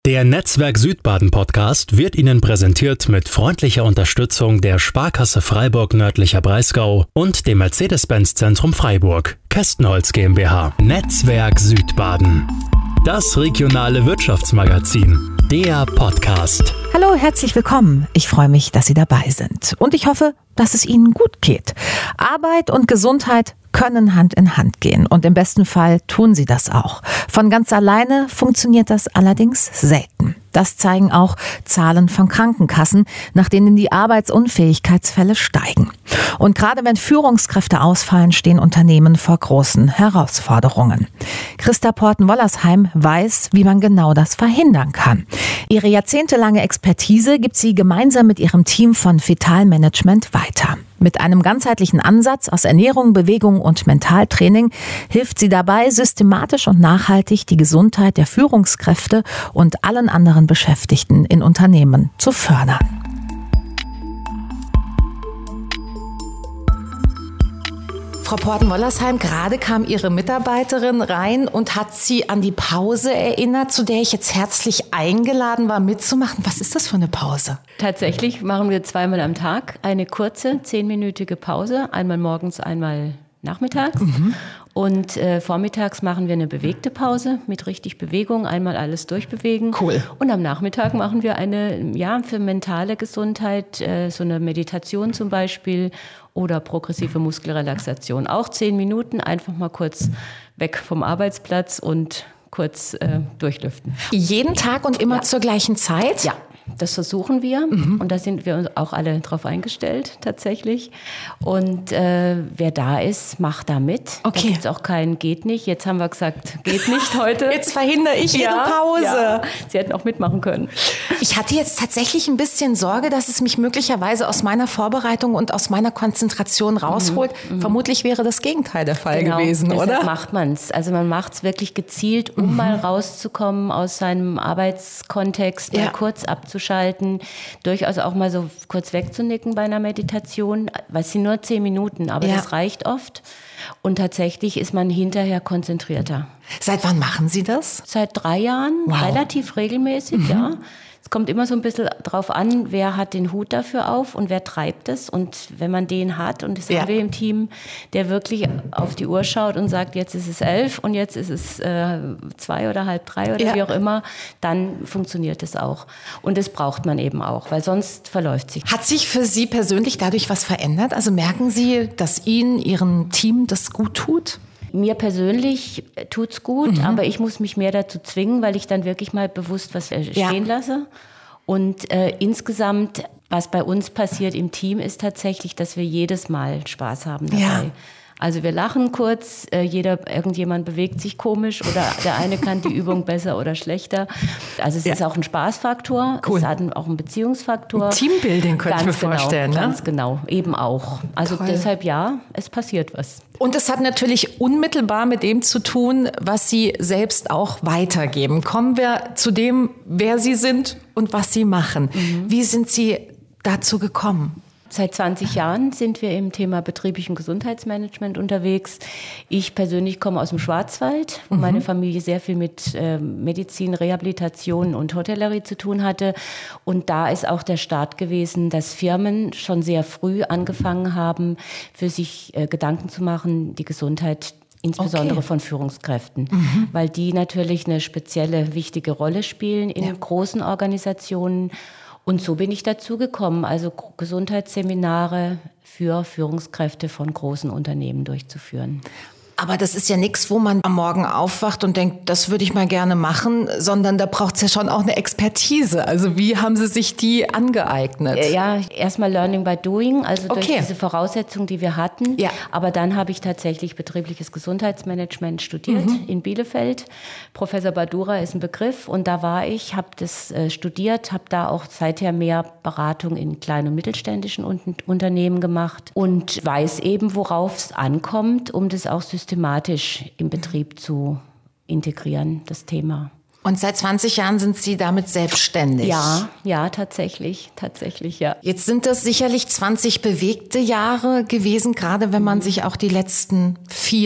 Der Netzwerk Südbaden Podcast wird Ihnen präsentiert mit freundlicher Unterstützung der Sparkasse Freiburg Nördlicher Breisgau und dem Mercedes-Benz Zentrum Freiburg, Kästenholz GmbH. Netzwerk Südbaden. Das regionale Wirtschaftsmagazin. Der Podcast. Hallo, herzlich willkommen. Ich freue mich, dass Sie dabei sind. Und ich hoffe, dass es Ihnen gut geht. Arbeit und Gesundheit können Hand in Hand gehen. Und im besten Fall tun sie das auch. Von ganz alleine funktioniert das allerdings selten. Das zeigen auch Zahlen von Krankenkassen, nach denen die Arbeitsunfähigkeitsfälle steigen. Und gerade wenn Führungskräfte ausfallen, stehen Unternehmen vor großen Herausforderungen. Christa Porten-Wollersheim weiß, wie man genau das verhindern kann. Ihre jahrzehntelange Expertise gibt sie gemeinsam mit ihrem Team von Vitalmanagement weiter. Mit einem ganzheitlichen Ansatz aus Ernährung, Bewegung und Mentaltraining hilft sie dabei, systematisch und nachhaltig die Gesundheit der Führungskräfte und allen anderen Beschäftigten in Unternehmen zu fördern. Frau Porten-Wollersheim, gerade kam Ihre Mitarbeiterin rein und hat Sie an die Pause erinnert, zu der ich jetzt herzlich eingeladen war, mitzumachen. Was ist das für eine Pause? Tatsächlich machen wir zweimal am Tag eine kurze 10-minütige Pause, einmal morgens, einmal nachmittags. Und vormittags machen wir eine bewegte Pause mit richtig Bewegung, einmal alles durchbewegen. Cool. Und am Nachmittag machen wir eine, für mentale Gesundheit, so eine Meditation zum Beispiel oder progressive Muskelrelaxation. Auch 10 Minuten, einfach mal kurz weg vom Arbeitsplatz und kurz durchlüften. Jeden Tag und immer zur gleichen Zeit? Ja. Das versuchen wir und da sind wir uns auch alle drauf eingestellt tatsächlich. Und wer da ist, macht da mit. Okay. Da gibt's auch kein geht nicht. Jetzt haben wir gesagt, geht nicht heute. Jetzt verhindere ich Ihre Pause. Ja. Sie hätten auch mitmachen können. Ich hatte jetzt tatsächlich ein bisschen Sorge, dass es mich möglicherweise aus meiner Vorbereitung und aus meiner Konzentration rausholt. Vermutlich wäre das Gegenteil der Fall gewesen, deshalb oder? Macht man es. Also man macht es wirklich gezielt, um mal rauszukommen aus seinem Arbeitskontext, mal kurz abzuschalten, durchaus auch mal so kurz wegzunicken bei einer Meditation, weil es sind nur 10 Minuten, aber das reicht oft. Und tatsächlich ist man hinterher konzentrierter. Seit wann machen Sie das? Seit 3 Jahren, relativ regelmäßig, ja. Es kommt immer so ein bisschen drauf an, wer hat den Hut dafür auf und wer treibt es. Und wenn man den hat, und das haben wir im Team, der wirklich auf die Uhr schaut und sagt, jetzt ist es 11 und jetzt ist es 2 oder halb 3 oder wie auch immer, dann funktioniert es auch. Und das braucht man eben auch, weil sonst verläuft sich. Hat sich für Sie persönlich dadurch was verändert? Also merken Sie, dass Ihnen, Ihrem Team das gut tut? Mir persönlich tut's gut, aber ich muss mich mehr dazu zwingen, weil ich dann wirklich mal bewusst was stehen lasse. Und insgesamt, was bei uns passiert im Team, ist tatsächlich, dass wir jedes Mal Spaß haben dabei. Ja. Also wir lachen kurz, irgendjemand bewegt sich komisch oder der eine kann die Übung besser oder schlechter. Also es ist auch ein Spaßfaktor, es hat auch einen Beziehungsfaktor. Teambuilding könnte ich mir vorstellen. Ganz genau, eben auch. Also deshalb es passiert was. Und es hat natürlich unmittelbar mit dem zu tun, was Sie selbst auch weitergeben. Kommen wir zu dem, wer Sie sind und was Sie machen. Wie sind Sie dazu gekommen? Seit 20 Jahren sind wir im Thema betrieblichen Gesundheitsmanagement unterwegs. Ich persönlich komme aus dem Schwarzwald, wo meine Familie sehr viel mit Medizin, Rehabilitation und Hotellerie zu tun hatte. Und da ist auch der Start gewesen, dass Firmen schon sehr früh angefangen haben, für sich Gedanken zu machen, die Gesundheit insbesondere von Führungskräften, weil die natürlich eine spezielle, wichtige Rolle spielen in großen Organisationen. Und so bin ich dazu gekommen, also Gesundheitsseminare für Führungskräfte von großen Unternehmen durchzuführen. Aber das ist ja nichts, wo man am Morgen aufwacht und denkt, das würde ich mal gerne machen, sondern da braucht es ja schon auch eine Expertise. Also wie haben Sie sich die angeeignet? Ja, erstmal Learning by Doing, also durch diese Voraussetzungen, die wir hatten. Ja. Aber dann habe ich tatsächlich betriebliches Gesundheitsmanagement studiert in Bielefeld. Professor Badura ist ein Begriff und da war ich, habe das studiert, habe da auch seither mehr Beratung in kleinen und mittelständischen Unternehmen gemacht und weiß eben, worauf es ankommt, um das auch systematisch im Betrieb zu integrieren, das Thema. Und seit 20 Jahren sind Sie damit selbstständig? Ja, tatsächlich, ja. Jetzt sind das sicherlich 20 bewegte Jahre gewesen, gerade wenn man sich auch die letzten 4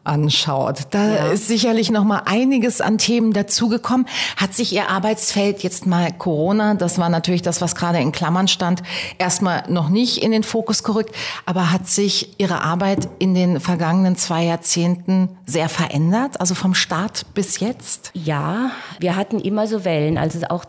anschaut, da ist sicherlich noch mal einiges an Themen dazugekommen. Hat sich Ihr Arbeitsfeld jetzt mal Corona, das war natürlich das, was gerade in Klammern stand, erstmal noch nicht in den Fokus gerückt, aber hat sich Ihre Arbeit in den vergangenen 2 Jahrzehnten sehr verändert, also vom Start bis jetzt? Ja, wir hatten immer so Wellen, also auch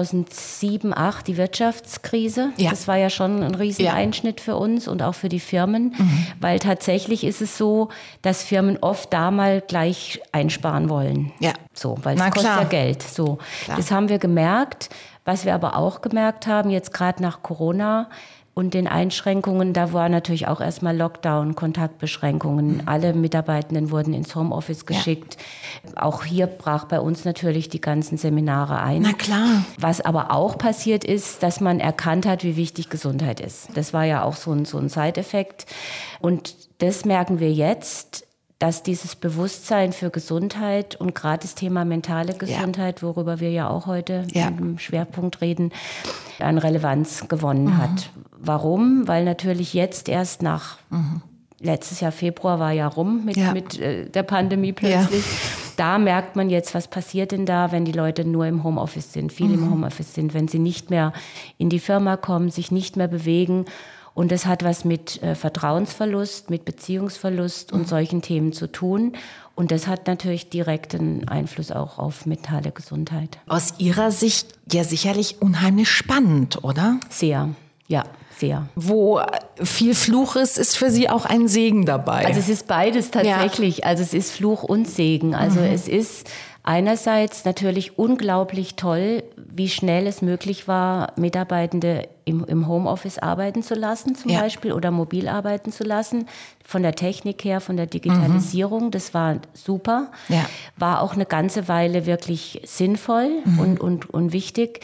2007, 2008 die Wirtschaftskrise. Ja. Das war ja schon ein Rieseneinschnitt für uns und auch für die Firmen, weil tatsächlich ist es so, dass Firmen oft da mal gleich einsparen wollen. Ja. So, weil es kostet ja Geld. So. Das haben wir gemerkt. Was wir aber auch gemerkt haben, jetzt gerade nach Corona und den Einschränkungen, da war natürlich auch erstmal Lockdown, Kontaktbeschränkungen. Alle Mitarbeitenden wurden ins Homeoffice geschickt. Ja. Auch hier brach bei uns natürlich die ganzen Seminare ein. Na klar. Was aber auch passiert ist, dass man erkannt hat, wie wichtig Gesundheit ist. Das war ja auch so ein Side-Effekt. Und das merken wir jetzt, dass dieses Bewusstsein für Gesundheit und gerade das Thema mentale Gesundheit, worüber wir ja auch heute im Schwerpunkt reden, an Relevanz gewonnen hat. Warum? Weil natürlich jetzt erst nach letztes Jahr Februar war ja rum mit der Pandemie plötzlich. Ja. Da merkt man jetzt, was passiert denn da, wenn die Leute nur im Homeoffice sind, viel im Homeoffice sind, wenn sie nicht mehr in die Firma kommen, sich nicht mehr bewegen. Und das hat was mit Vertrauensverlust, mit Beziehungsverlust und solchen Themen zu tun. Und das hat natürlich direkten Einfluss auch auf mentale Gesundheit. Aus Ihrer Sicht ja sicherlich unheimlich spannend, oder? Sehr, ja. Sehr. Wo viel Fluch ist für Sie auch ein Segen dabei. Also es ist beides tatsächlich. Ja. Also es ist Fluch und Segen. Also es ist einerseits natürlich unglaublich toll, wie schnell es möglich war, Mitarbeitende im Homeoffice arbeiten zu lassen zum Beispiel oder mobil arbeiten zu lassen. Von der Technik her, von der Digitalisierung, das war super. Ja. War auch eine ganze Weile wirklich sinnvoll und wichtig.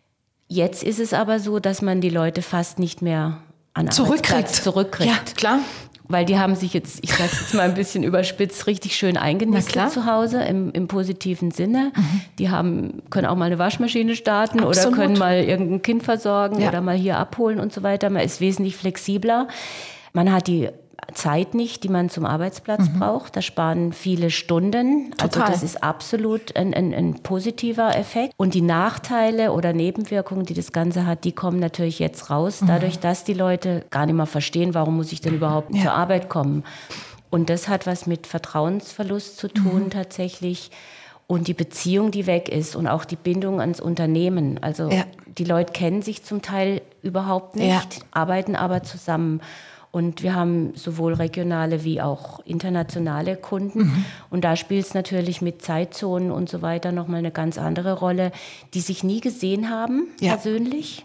Jetzt ist es aber so, dass man die Leute fast nicht mehr an Arbeitsplatz zurückkriegt. Ja, klar. Weil die haben sich jetzt, ich sage jetzt mal ein bisschen überspitzt, richtig schön eingenistet zu Hause im positiven Sinne. Die können auch mal eine Waschmaschine starten oder können mal irgendein Kind versorgen oder mal hier abholen und so weiter. Man ist wesentlich flexibler. Man hat die Zeit nicht, die man zum Arbeitsplatz braucht. Da sparen viele Stunden. Total. Also das ist absolut ein positiver Effekt. Und die Nachteile oder Nebenwirkungen, die das Ganze hat, die kommen natürlich jetzt raus, dadurch, dass die Leute gar nicht mehr verstehen, warum muss ich denn überhaupt zur Arbeit kommen. Und das hat was mit Vertrauensverlust zu tun tatsächlich. Und die Beziehung, die weg ist und auch die Bindung ans Unternehmen. Also die Leute kennen sich zum Teil überhaupt nicht, arbeiten aber zusammen. Und wir haben sowohl regionale wie auch internationale Kunden. Und da spielt es natürlich mit Zeitzonen und so weiter nochmal eine ganz andere Rolle, die sich nie gesehen haben, persönlich.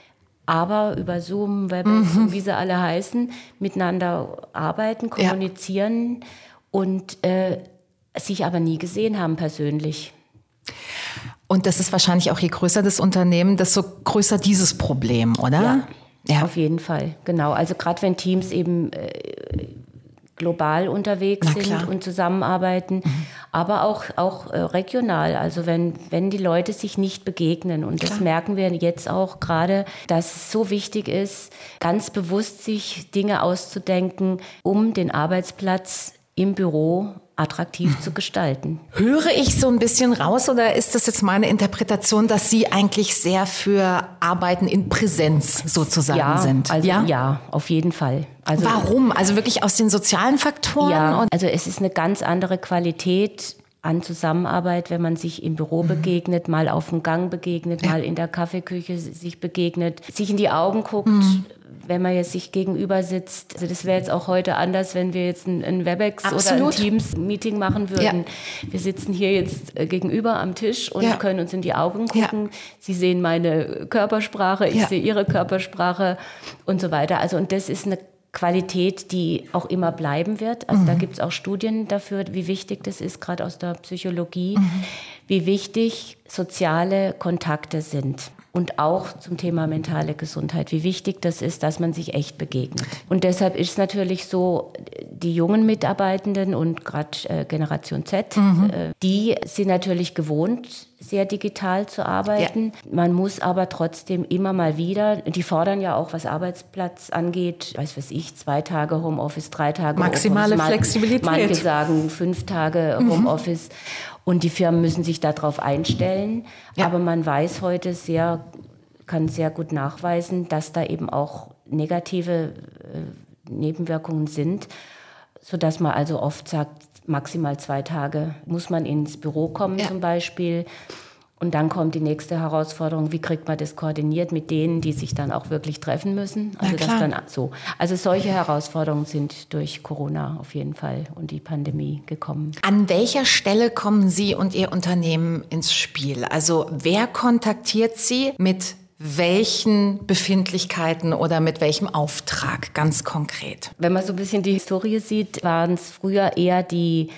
Aber über Zoom, Webex und wie sie alle heißen, miteinander arbeiten, kommunizieren und sich aber nie gesehen haben persönlich. Und das ist wahrscheinlich auch, je größer das Unternehmen, desto größer dieses Problem, oder? Ja, auf jeden Fall, genau. Also gerade wenn Teams eben global unterwegs sind und zusammenarbeiten, aber auch regional. Also wenn die Leute sich nicht begegnen. Und das merken wir jetzt auch gerade, dass es so wichtig ist, ganz bewusst sich Dinge auszudenken, um den Arbeitsplatz im Büro attraktiv zu gestalten. Höre ich so ein bisschen raus oder ist das jetzt meine Interpretation, dass Sie eigentlich sehr für Arbeiten in Präsenz sozusagen sind? Also ja, auf jeden Fall. Also, warum? Also wirklich aus den sozialen Faktoren? Ja, also es ist eine ganz andere Qualität an Zusammenarbeit, wenn man sich im Büro begegnet, mal auf dem Gang begegnet, mal in der Kaffeeküche sich begegnet, sich in die Augen guckt, wenn man jetzt sich gegenüber sitzt. Also das wäre jetzt auch heute anders, wenn wir jetzt ein Webex oder ein Teams-Meeting machen würden. Ja. Wir sitzen hier jetzt gegenüber am Tisch und können uns in die Augen gucken. Ja. Sie sehen meine Körpersprache, ich sehe Ihre Körpersprache und so weiter. Also und das ist eine Qualität, die auch immer bleiben wird. Also da gibt es auch Studien dafür, wie wichtig das ist, gerade aus der Psychologie, wie wichtig soziale Kontakte sind. Und auch zum Thema mentale Gesundheit, wie wichtig das ist, dass man sich echt begegnet. Und deshalb ist es natürlich so, die jungen Mitarbeitenden und gerade Generation Z, die sind natürlich gewohnt, sehr digital zu arbeiten. Ja. Man muss aber trotzdem immer mal wieder, die fordern ja auch, was Arbeitsplatz angeht, weiß ich, 2 Tage Homeoffice, 3 Tage maximale Homeoffice. Flexibilität. Manche sagen 5 Tage Homeoffice und die Firmen müssen sich darauf einstellen. Ja. Aber man weiß heute kann sehr gut nachweisen, dass da eben auch negative Nebenwirkungen sind, sodass man also oft sagt, maximal 2 Tage muss man ins Büro kommen zum Beispiel. Und dann kommt die nächste Herausforderung, wie kriegt man das koordiniert mit denen, die sich dann auch wirklich treffen müssen. Also solche Herausforderungen sind durch Corona auf jeden Fall und die Pandemie gekommen. An welcher Stelle kommen Sie und Ihr Unternehmen ins Spiel? Also wer kontaktiert Sie mit welchen Befindlichkeiten oder mit welchem Auftrag ganz konkret? Wenn man so ein bisschen die Historie sieht, waren es früher eher die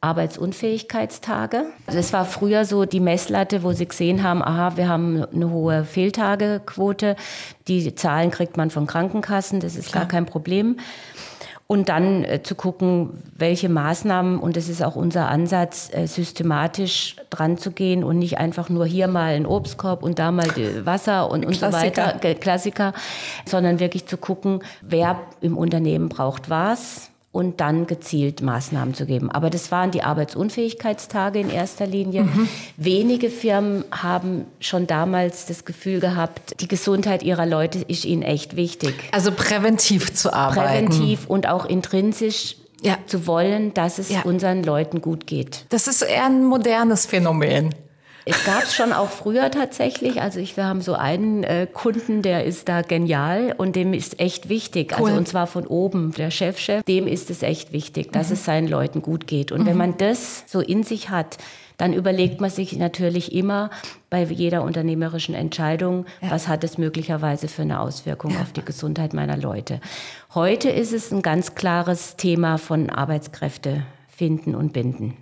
Arbeitsunfähigkeitstage. Also es war früher so die Messlatte, wo sie gesehen haben, wir haben eine hohe Fehltagequote, die Zahlen kriegt man von Krankenkassen, das ist gar kein Problem. Und dann zu gucken, welche Maßnahmen, und das ist auch unser Ansatz, systematisch dran zu gehen und nicht einfach nur hier mal ein Obstkorb und da mal Wasser und so weiter, Klassiker, sondern wirklich zu gucken, wer im Unternehmen braucht was und dann gezielt Maßnahmen zu geben. Aber das waren die Arbeitsunfähigkeitstage in erster Linie. Wenige Firmen haben schon damals das Gefühl gehabt, die Gesundheit ihrer Leute ist ihnen echt wichtig. Also präventiv zu arbeiten. Präventiv und auch intrinsisch zu wollen, dass es unseren Leuten gut geht. Das ist eher ein modernes Phänomen. Es gab es schon auch früher tatsächlich. Also wir haben so einen Kunden, der ist da genial und dem ist echt wichtig. Cool. Also und zwar von oben, der Chef, dem ist es echt wichtig, dass es seinen Leuten gut geht. Und wenn man das so in sich hat, dann überlegt man sich natürlich immer bei jeder unternehmerischen Entscheidung, was hat es möglicherweise für eine Auswirkung auf die Gesundheit meiner Leute. Heute ist es ein ganz klares Thema von Arbeitskräfte finden und binden.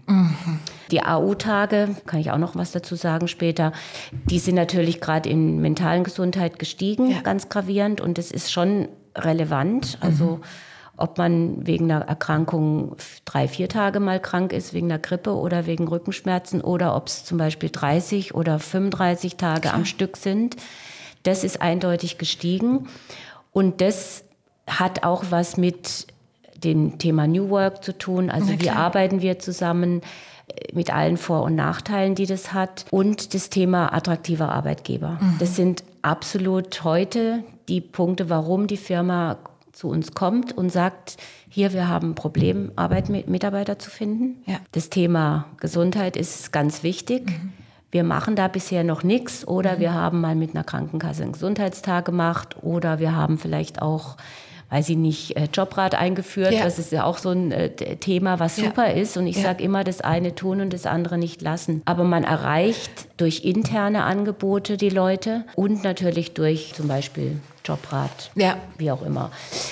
Die AU-Tage, kann ich auch noch was dazu sagen später, die sind natürlich gerade in mentalen Gesundheit gestiegen, ganz gravierend, und das ist schon relevant. Also ob man wegen einer Erkrankung 3-4 Tage mal krank ist, wegen einer Grippe oder wegen Rückenschmerzen, oder ob es zum Beispiel 30 oder 35 Tage am Stück sind, das ist eindeutig gestiegen. Und das hat auch was mit dem Thema New Work zu tun. Also wie arbeiten wir zusammen mit allen Vor- und Nachteilen, die das hat. Und das Thema attraktiver Arbeitgeber. Das sind absolut heute die Punkte, warum die Firma zu uns kommt und sagt, hier, wir haben ein Problem, Mitarbeiter zu finden. Ja. Das Thema Gesundheit ist ganz wichtig. Wir machen da bisher noch nichts, oder wir haben mal mit einer Krankenkasse einen Gesundheitstag gemacht, oder wir haben vielleicht auch, weiß ich nicht, Jobrat eingeführt. Das ist ja auch so ein Thema, was super ist. Und ich sage immer, das eine tun und das andere nicht lassen. Aber man erreicht durch interne Angebote die Leute und natürlich durch zum Beispiel Jobrat, wie auch immer,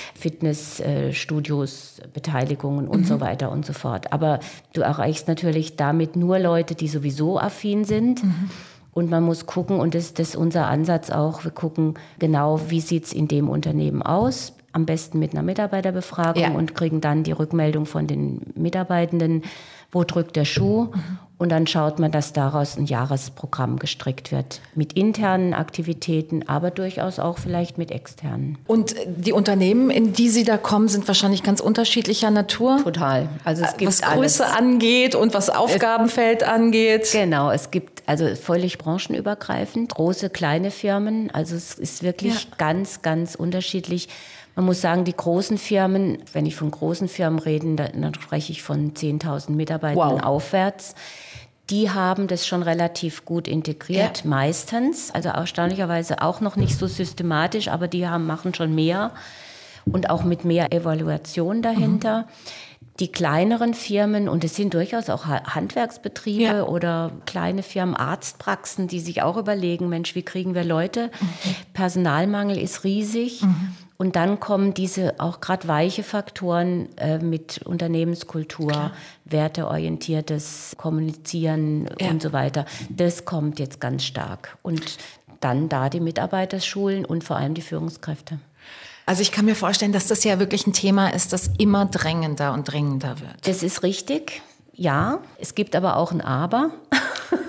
Fitnessstudios, Beteiligungen und so weiter und so fort. Aber du erreichst natürlich damit nur Leute, die sowieso affin sind. Und man muss gucken, und das ist unser Ansatz auch, wir gucken genau, wie sieht es in dem Unternehmen aus, am besten mit einer Mitarbeiterbefragung und kriegen dann die Rückmeldung von den Mitarbeitenden, wo drückt der Schuh. Und dann schaut man, dass daraus ein Jahresprogramm gestrickt wird. Mit internen Aktivitäten, aber durchaus auch vielleicht mit externen. Und die Unternehmen, in die Sie da kommen, sind wahrscheinlich ganz unterschiedlicher Natur? Total. Also es gibt was Größe angeht und was Aufgabenfeld angeht? Genau, es gibt also völlig branchenübergreifend, große, kleine Firmen. Also es ist wirklich ganz, ganz unterschiedlich. Man muss sagen, die großen Firmen, wenn ich von großen Firmen rede, dann spreche ich von 10.000 Mitarbeitern aufwärts. Die haben das schon relativ gut integriert, meistens. Also erstaunlicherweise auch noch nicht so systematisch, aber die machen schon mehr und auch mit mehr Evaluation dahinter. Die kleineren Firmen, und es sind durchaus auch Handwerksbetriebe oder kleine Firmen, Arztpraxen, die sich auch überlegen, Mensch, wie kriegen wir Leute? Personalmangel ist riesig. Und dann kommen diese auch gerade weiche Faktoren mit Unternehmenskultur, werteorientiertes Kommunizieren und so weiter. Das kommt jetzt ganz stark. Und dann da die Mitarbeiter schulen und vor allem die Führungskräfte. Also ich kann mir vorstellen, dass das ja wirklich ein Thema ist, das immer drängender und drängender wird. Das ist richtig, ja. Es gibt aber auch ein Aber.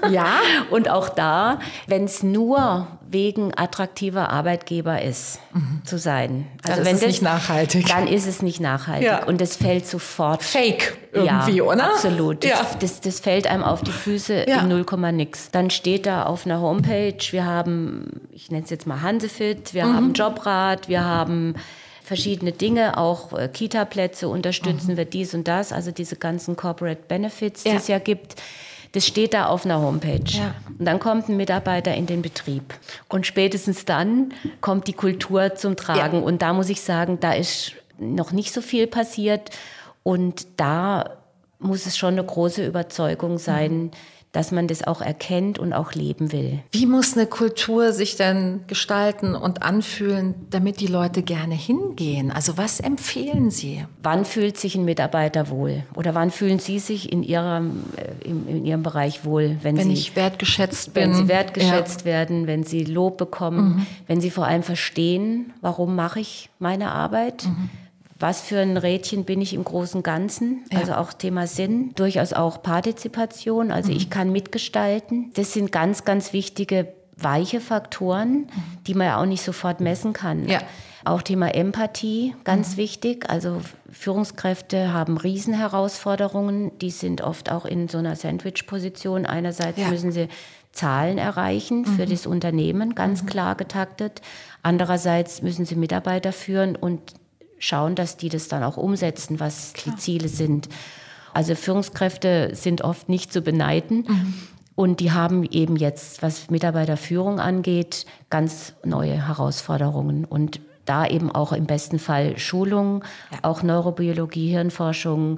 Ja. Und auch da, wenn es nur wegen attraktiver Arbeitgeber ist, zu sein. Also dann wenn ist es nicht nachhaltig. Dann ist es nicht nachhaltig. Ja. Und das fällt sofort. Fake irgendwie, ja, oder? Absolut. Ja. Das fällt einem auf die Füße in 0, nix. Dann steht da auf einer Homepage, wir haben, ich nenne es jetzt mal Hansefit, wir haben Jobrat, wir haben verschiedene Dinge, auch Kita-Plätze unterstützen wir dies und das, also diese ganzen Corporate Benefits, die es ja gibt. Das steht da auf einer Homepage. Ja. Und dann kommt ein Mitarbeiter in den Betrieb. Und spätestens dann kommt die Kultur zum Tragen. Ja. Und da muss ich sagen, da ist noch nicht so viel passiert. Und da muss es schon eine große Überzeugung sein, dass man das auch erkennt und auch leben will. Wie muss eine Kultur sich denn gestalten und anfühlen, damit die Leute gerne hingehen? Also was empfehlen Sie? Wann fühlt sich ein Mitarbeiter wohl? Oder wann fühlen Sie sich in Ihrem Bereich wohl? Wenn ich wertgeschätzt bin. Wenn Sie wertgeschätzt werden, wenn Sie Lob bekommen, wenn Sie vor allem verstehen, warum mache ich meine Arbeit? Was für ein Rädchen bin ich im großen und Ganzen? Ja. Also auch Thema Sinn, durchaus auch Partizipation, also ich kann mitgestalten. Das sind ganz, ganz wichtige weiche Faktoren, die man ja auch nicht sofort messen kann. Ja. Auch Thema Empathie, ganz wichtig. Also Führungskräfte haben Riesenherausforderungen, die sind oft auch in so einer Sandwich-Position. Einerseits müssen sie Zahlen erreichen für das Unternehmen, ganz klar getaktet. Andererseits müssen sie Mitarbeiter führen und schauen, dass die das dann auch umsetzen, was die Ziele sind. Also Führungskräfte sind oft nicht zu beneiden und die haben eben jetzt, was Mitarbeiterführung angeht, ganz neue Herausforderungen und da eben auch im besten Fall Schulung, auch Neurobiologie, Hirnforschung,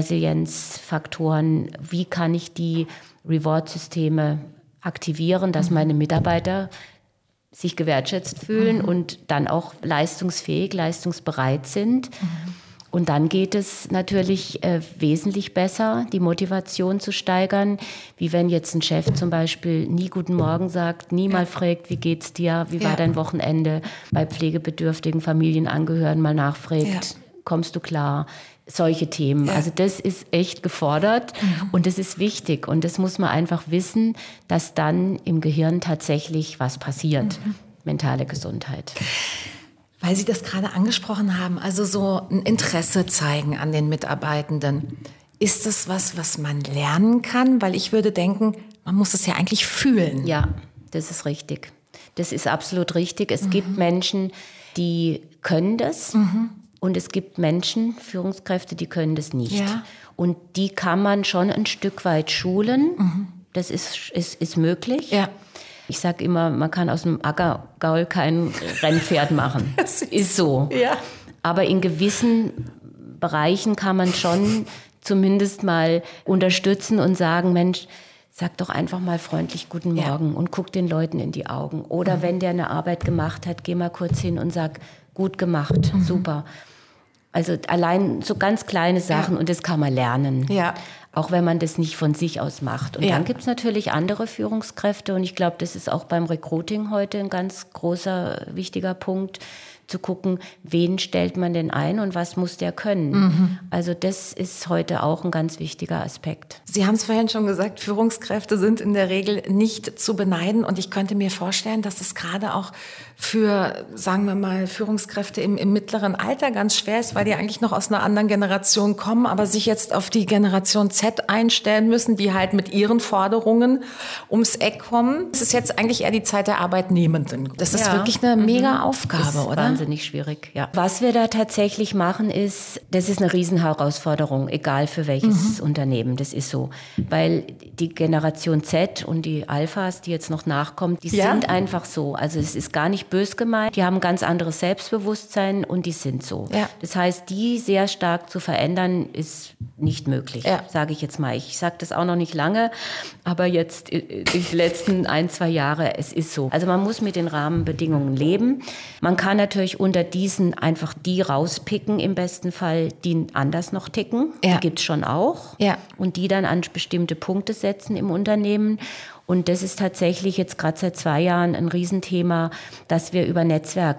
Resilienzfaktoren. Wie kann ich die Reward-Systeme aktivieren, dass meine Mitarbeiter sich gewertschätzt fühlen und dann auch leistungsfähig, leistungsbereit sind. Und dann geht es natürlich wesentlich besser, die Motivation zu steigern, wie wenn jetzt ein Chef zum Beispiel nie Guten Morgen sagt, nie mal fragt, wie geht's dir, wie war dein Wochenende, bei pflegebedürftigen Familienangehörigen mal nachfragt, kommst du klar? Solche Themen. Ja. Also das ist echt gefordert und das ist wichtig und das muss man einfach wissen, dass dann im Gehirn tatsächlich was passiert. Mentale Gesundheit. Weil Sie das gerade angesprochen haben, also so ein Interesse zeigen an den Mitarbeitenden. Ist das was man lernen kann? Weil ich würde denken, man muss es ja eigentlich fühlen. Ja, das ist richtig. Das ist absolut richtig. Es gibt Menschen, die können das. Und es gibt Menschen, Führungskräfte, die können das nicht. Ja. Und die kann man schon ein Stück weit schulen. Das ist möglich. Ja. Ich sage immer, man kann aus dem Ackergaul kein Rennpferd machen. Das ist so. Ja. Aber in gewissen Bereichen kann man schon zumindest mal unterstützen und sagen, Mensch, sag doch einfach mal freundlich Guten Morgen und guck den Leuten in die Augen. Oder wenn der eine Arbeit gemacht hat, geh mal kurz hin und sag, gut gemacht, super. Also allein so ganz kleine Sachen und das kann man lernen, auch wenn man das nicht von sich aus macht. Und dann gibt es natürlich andere Führungskräfte und ich glaube, das ist auch beim Recruiting heute ein ganz großer, wichtiger Punkt, zu gucken, wen stellt man denn ein und was muss der können. Also das ist heute auch ein ganz wichtiger Aspekt. Sie haben es vorhin schon gesagt, Führungskräfte sind in der Regel nicht zu beneiden und ich könnte mir vorstellen, dass es gerade auch für, sagen wir mal, Führungskräfte im mittleren Alter ganz schwer ist, weil die eigentlich noch aus einer anderen Generation kommen, aber sich jetzt auf die Generation Z einstellen müssen, die halt mit ihren Forderungen ums Eck kommen. Es ist jetzt eigentlich eher die Zeit der Arbeitnehmenden. Das ist wirklich eine mega Aufgabe, oder? Wahnsinnig schwierig, ja. Was wir da tatsächlich machen ist, das ist eine Riesenherausforderung, egal für welches Unternehmen, das ist so. Weil die Generation Z und die Alphas, die jetzt noch nachkommen, die sind einfach so. Also es ist gar nicht bös gemeint, die haben ein ganz anderes Selbstbewusstsein und die sind so. Ja. Das heißt, die sehr stark zu verändern, ist nicht möglich, sage ich jetzt mal. Ich sage das auch noch nicht lange, aber jetzt die letzten 1-2 Jahre, es ist so. Also man muss mit den Rahmenbedingungen leben. Man kann natürlich unter diesen einfach die rauspicken, im besten Fall, die anders noch ticken. Die gibt es schon auch. Ja. Und die dann an bestimmte Punkte setzen im Unternehmen. Und das ist tatsächlich jetzt gerade seit 2 Jahren ein Riesenthema, dass wir über Netzwerke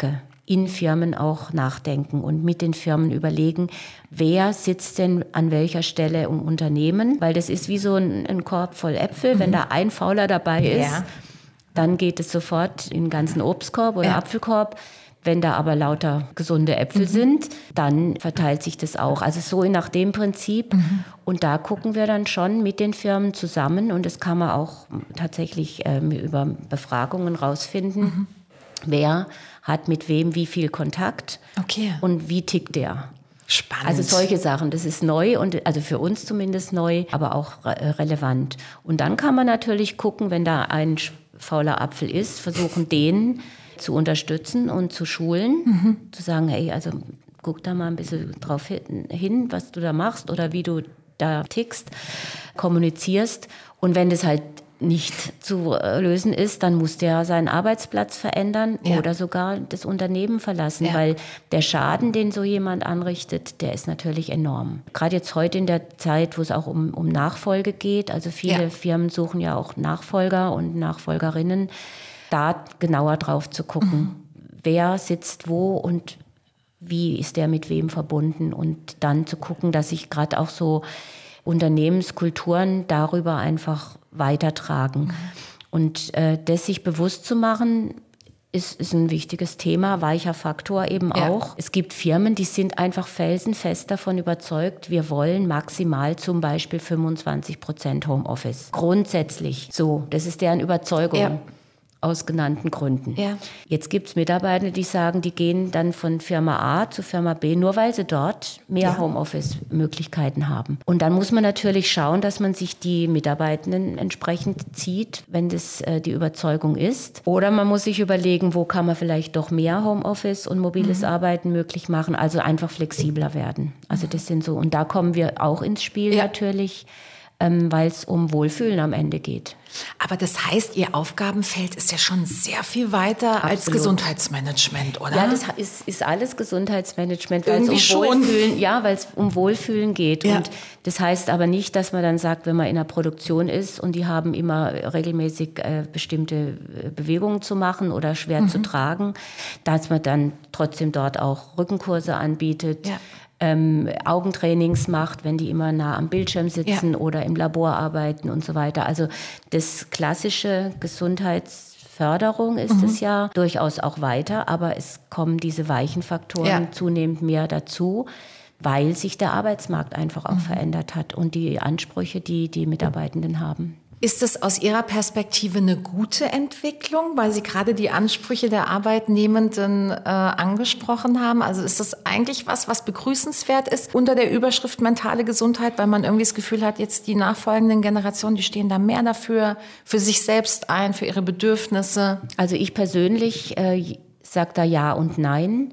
in Firmen auch nachdenken und mit den Firmen überlegen, wer sitzt denn an welcher Stelle im Unternehmen, weil das ist wie so ein Korb voll Äpfel, wenn da ein Fauler dabei ist, dann geht es sofort in den ganzen Obstkorb oder Apfelkorb. Wenn da aber lauter gesunde Äpfel sind, dann verteilt sich das auch. Also so nach dem Prinzip. Und da gucken wir dann schon mit den Firmen zusammen und das kann man auch tatsächlich über Befragungen rausfinden, wer hat mit wem wie viel Kontakt und wie tickt der. Spannend. Also solche Sachen, das ist neu und also für uns zumindest neu, aber auch relevant. Und dann kann man natürlich gucken, wenn da ein fauler Apfel ist, versuchen den zu unterstützen und zu schulen, zu sagen, hey, also guck da mal ein bisschen drauf hin, was du da machst oder wie du da tickst, kommunizierst. Und wenn das halt nicht zu lösen ist, dann muss der seinen Arbeitsplatz verändern oder sogar das Unternehmen verlassen, weil der Schaden, den so jemand anrichtet, der ist natürlich enorm. Gerade jetzt heute in der Zeit, wo es auch um Nachfolge geht, also viele Firmen suchen ja auch Nachfolger und Nachfolgerinnen, da genauer drauf zu gucken, wer sitzt wo und wie ist der mit wem verbunden und dann zu gucken, dass sich gerade auch so Unternehmenskulturen darüber einfach weitertragen. Und das sich bewusst zu machen, ist ein wichtiges Thema, weicher Faktor eben auch. Es gibt Firmen, die sind einfach felsenfest davon überzeugt, wir wollen maximal zum Beispiel 25% Homeoffice. Grundsätzlich so, das ist deren Überzeugung. Aus genannten Gründen. Jetzt gibt es Mitarbeiter, die sagen, die gehen dann von Firma A zu Firma B, nur weil sie dort mehr Homeoffice-Möglichkeiten haben. Und dann muss man natürlich schauen, dass man sich die Mitarbeitenden entsprechend zieht, wenn das die Überzeugung ist. Oder man muss sich überlegen, wo kann man vielleicht doch mehr Homeoffice und mobiles Arbeiten möglich machen, also einfach flexibler werden. Also das sind so, und da kommen wir auch ins Spiel natürlich, weil es um Wohlfühlen am Ende geht. Aber das heißt, Ihr Aufgabenfeld ist ja schon sehr viel weiter als Gesundheitsmanagement, oder? Ja, das ist alles Gesundheitsmanagement, weil es um Wohlfühlen geht. Und das heißt aber nicht, dass man dann sagt, wenn man in der Produktion ist und die haben immer regelmäßig bestimmte Bewegungen zu machen oder schwer zu tragen, dass man dann trotzdem dort auch Rückenkurse anbietet. Augentrainings macht, wenn die immer nah am Bildschirm sitzen oder im Labor arbeiten und so weiter. Also das klassische Gesundheitsförderung ist es ja durchaus auch weiter, aber es kommen diese weichen Faktoren zunehmend mehr dazu, weil sich der Arbeitsmarkt einfach auch verändert hat und die Ansprüche, die die Mitarbeitenden haben. Ist es aus Ihrer Perspektive eine gute Entwicklung, weil Sie gerade die Ansprüche der Arbeitnehmenden angesprochen haben? Also ist das eigentlich was begrüßenswert ist unter der Überschrift mentale Gesundheit, weil man irgendwie das Gefühl hat, jetzt die nachfolgenden Generationen, die stehen da mehr dafür, für sich selbst ein, für ihre Bedürfnisse? Also ich persönlich sage da Ja und Nein.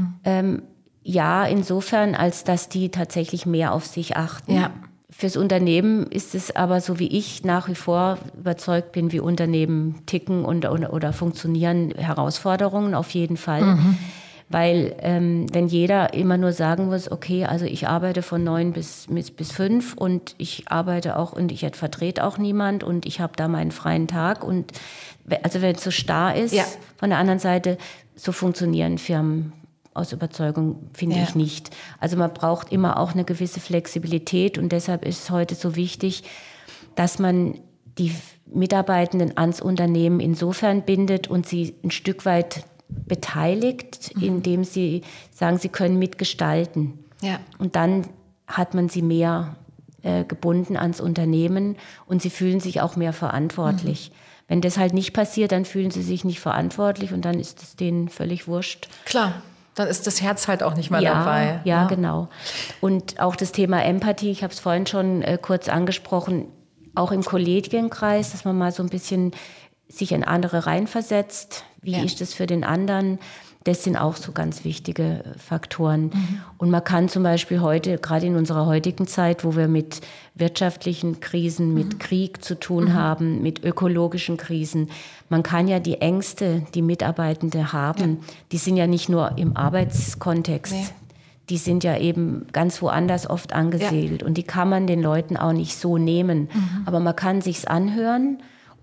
Ja, insofern, als dass die tatsächlich mehr auf sich achten. Fürs Unternehmen ist es aber, so wie ich nach wie vor überzeugt bin, wie Unternehmen ticken oder funktionieren, Herausforderungen auf jeden Fall. Weil wenn jeder immer nur sagen muss, okay, also ich arbeite von 9 bis 5 und ich arbeite auch und ich vertrete auch niemand und ich habe da meinen freien Tag. Und also wenn es so starr ist, von der anderen Seite, so funktionieren Firmen aus Überzeugung, finde ich nicht. Also man braucht immer auch eine gewisse Flexibilität und deshalb ist es heute so wichtig, dass man die Mitarbeitenden ans Unternehmen insofern bindet und sie ein Stück weit beteiligt, indem sie sagen, sie können mitgestalten. Und dann hat man sie mehr gebunden ans Unternehmen und sie fühlen sich auch mehr verantwortlich. Wenn das halt nicht passiert, dann fühlen sie sich nicht verantwortlich und dann ist es denen völlig wurscht. Klar. Dann ist das Herz halt auch nicht mehr dabei. Ja, genau. Und auch das Thema Empathie, ich habe es vorhin schon kurz angesprochen, auch im Kollegienkreis, dass man mal so ein bisschen sich in andere reinversetzt. Wie ist das für den anderen? Das sind auch so ganz wichtige Faktoren. Und man kann zum Beispiel heute, gerade in unserer heutigen Zeit, wo wir mit wirtschaftlichen Krisen, mit Krieg zu tun haben, mit ökologischen Krisen, man kann ja die Ängste, die Mitarbeitende haben, die sind ja nicht nur im Arbeitskontext, die sind ja eben ganz woanders oft angesiedelt. Und die kann man den Leuten auch nicht so nehmen. Aber man kann sich's anhören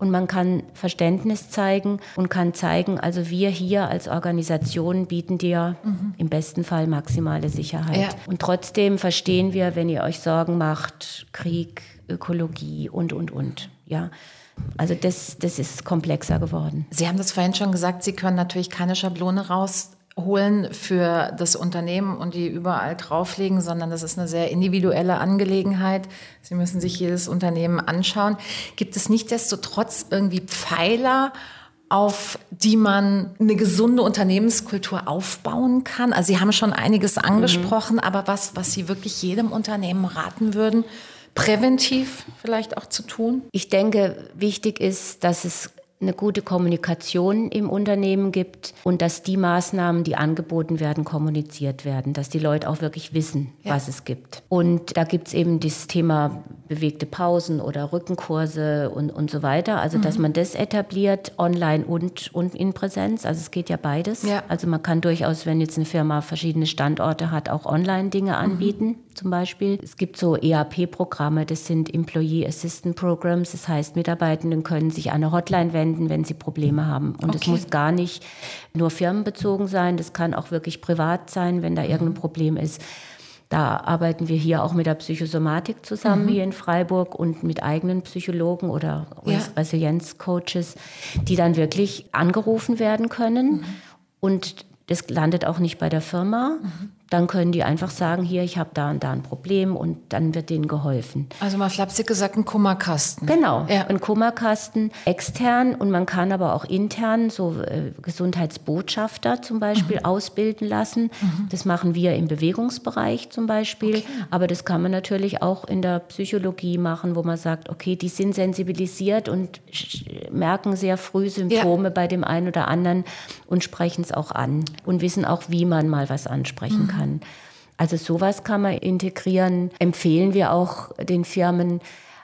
und man kann Verständnis zeigen und kann zeigen, also wir hier als Organisation bieten dir im besten Fall maximale Sicherheit. Ja. Und trotzdem verstehen wir, wenn ihr euch Sorgen macht, Krieg, Ökologie und. Ja. Also das ist komplexer geworden. Sie haben das vorhin schon gesagt, Sie können natürlich keine Schablone rausholen für das Unternehmen und die überall drauflegen, sondern das ist eine sehr individuelle Angelegenheit. Sie müssen sich jedes Unternehmen anschauen. Gibt es nichtsdestotrotz irgendwie Pfeiler, auf die man eine gesunde Unternehmenskultur aufbauen kann? Also Sie haben schon einiges angesprochen, aber was Sie wirklich jedem Unternehmen raten würden, präventiv vielleicht auch zu tun? Ich denke, wichtig ist, dass es eine gute Kommunikation im Unternehmen gibt und dass die Maßnahmen, die angeboten werden, kommuniziert werden, dass die Leute auch wirklich wissen, was es gibt. Und da gibt es eben dieses Thema bewegte Pausen oder Rückenkurse und so weiter. Also dass man das etabliert, online und in Präsenz. Also es geht ja beides. Ja. Also man kann durchaus, wenn jetzt eine Firma verschiedene Standorte hat, auch online Dinge anbieten. Zum Beispiel. Es gibt so EAP-Programme, das sind Employee Assistance Programs. Das heißt, Mitarbeitenden können sich an eine Hotline wenden, wenn sie Probleme haben. Und es muss gar nicht nur firmenbezogen sein, das kann auch wirklich privat sein, wenn da irgendein Problem ist. Da arbeiten wir hier auch mit der Psychosomatik zusammen hier in Freiburg und mit eigenen Psychologen oder Resilienzcoaches, die dann wirklich angerufen werden können. Und das landet auch nicht bei der Firma. Dann können die einfach sagen, hier, ich habe da und da ein Problem und dann wird denen geholfen. Also mal flapsig gesagt, ein Kummerkasten. Genau, ein Kummerkasten extern und man kann aber auch intern so Gesundheitsbotschafter zum Beispiel ausbilden lassen. Das machen wir im Bewegungsbereich zum Beispiel, aber das kann man natürlich auch in der Psychologie machen, wo man sagt, okay, die sind sensibilisiert und merken sehr früh Symptome bei dem einen oder anderen und sprechen es auch an und wissen auch, wie man mal was ansprechen kann. Also sowas kann man integrieren, empfehlen wir auch den Firmen.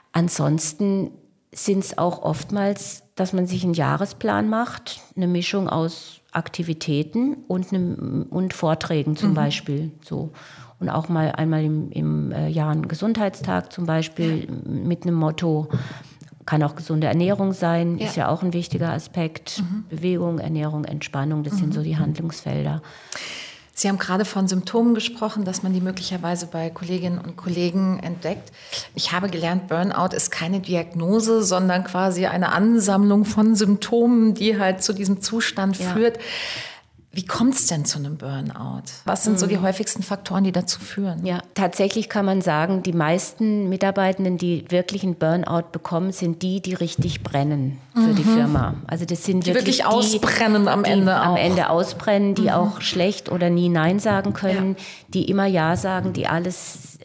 Ansonsten sind es auch oftmals, dass man sich einen Jahresplan macht, eine Mischung aus Aktivitäten und Vorträgen zum Beispiel. So. Und auch mal einmal im Jahr einen Gesundheitstag zum Beispiel mit einem Motto. Kann auch gesunde Ernährung sein, ist ja auch ein wichtiger Aspekt. Bewegung, Ernährung, Entspannung, das sind so die Handlungsfelder. Sie haben gerade von Symptomen gesprochen, dass man die möglicherweise bei Kolleginnen und Kollegen entdeckt. Ich habe gelernt, Burnout ist keine Diagnose, sondern quasi eine Ansammlung von Symptomen, die halt zu diesem Zustand führt. Wie kommt es denn zu einem Burnout? Was sind so die häufigsten Faktoren, die dazu führen? Ja, tatsächlich kann man sagen, die meisten Mitarbeitenden, die wirklich einen Burnout bekommen, sind die richtig brennen für die Firma. Also das sind die wirklich ausbrennen am Ende auch. Am Ende ausbrennen, die auch schlecht oder nie Nein sagen können, die immer Ja sagen, die alles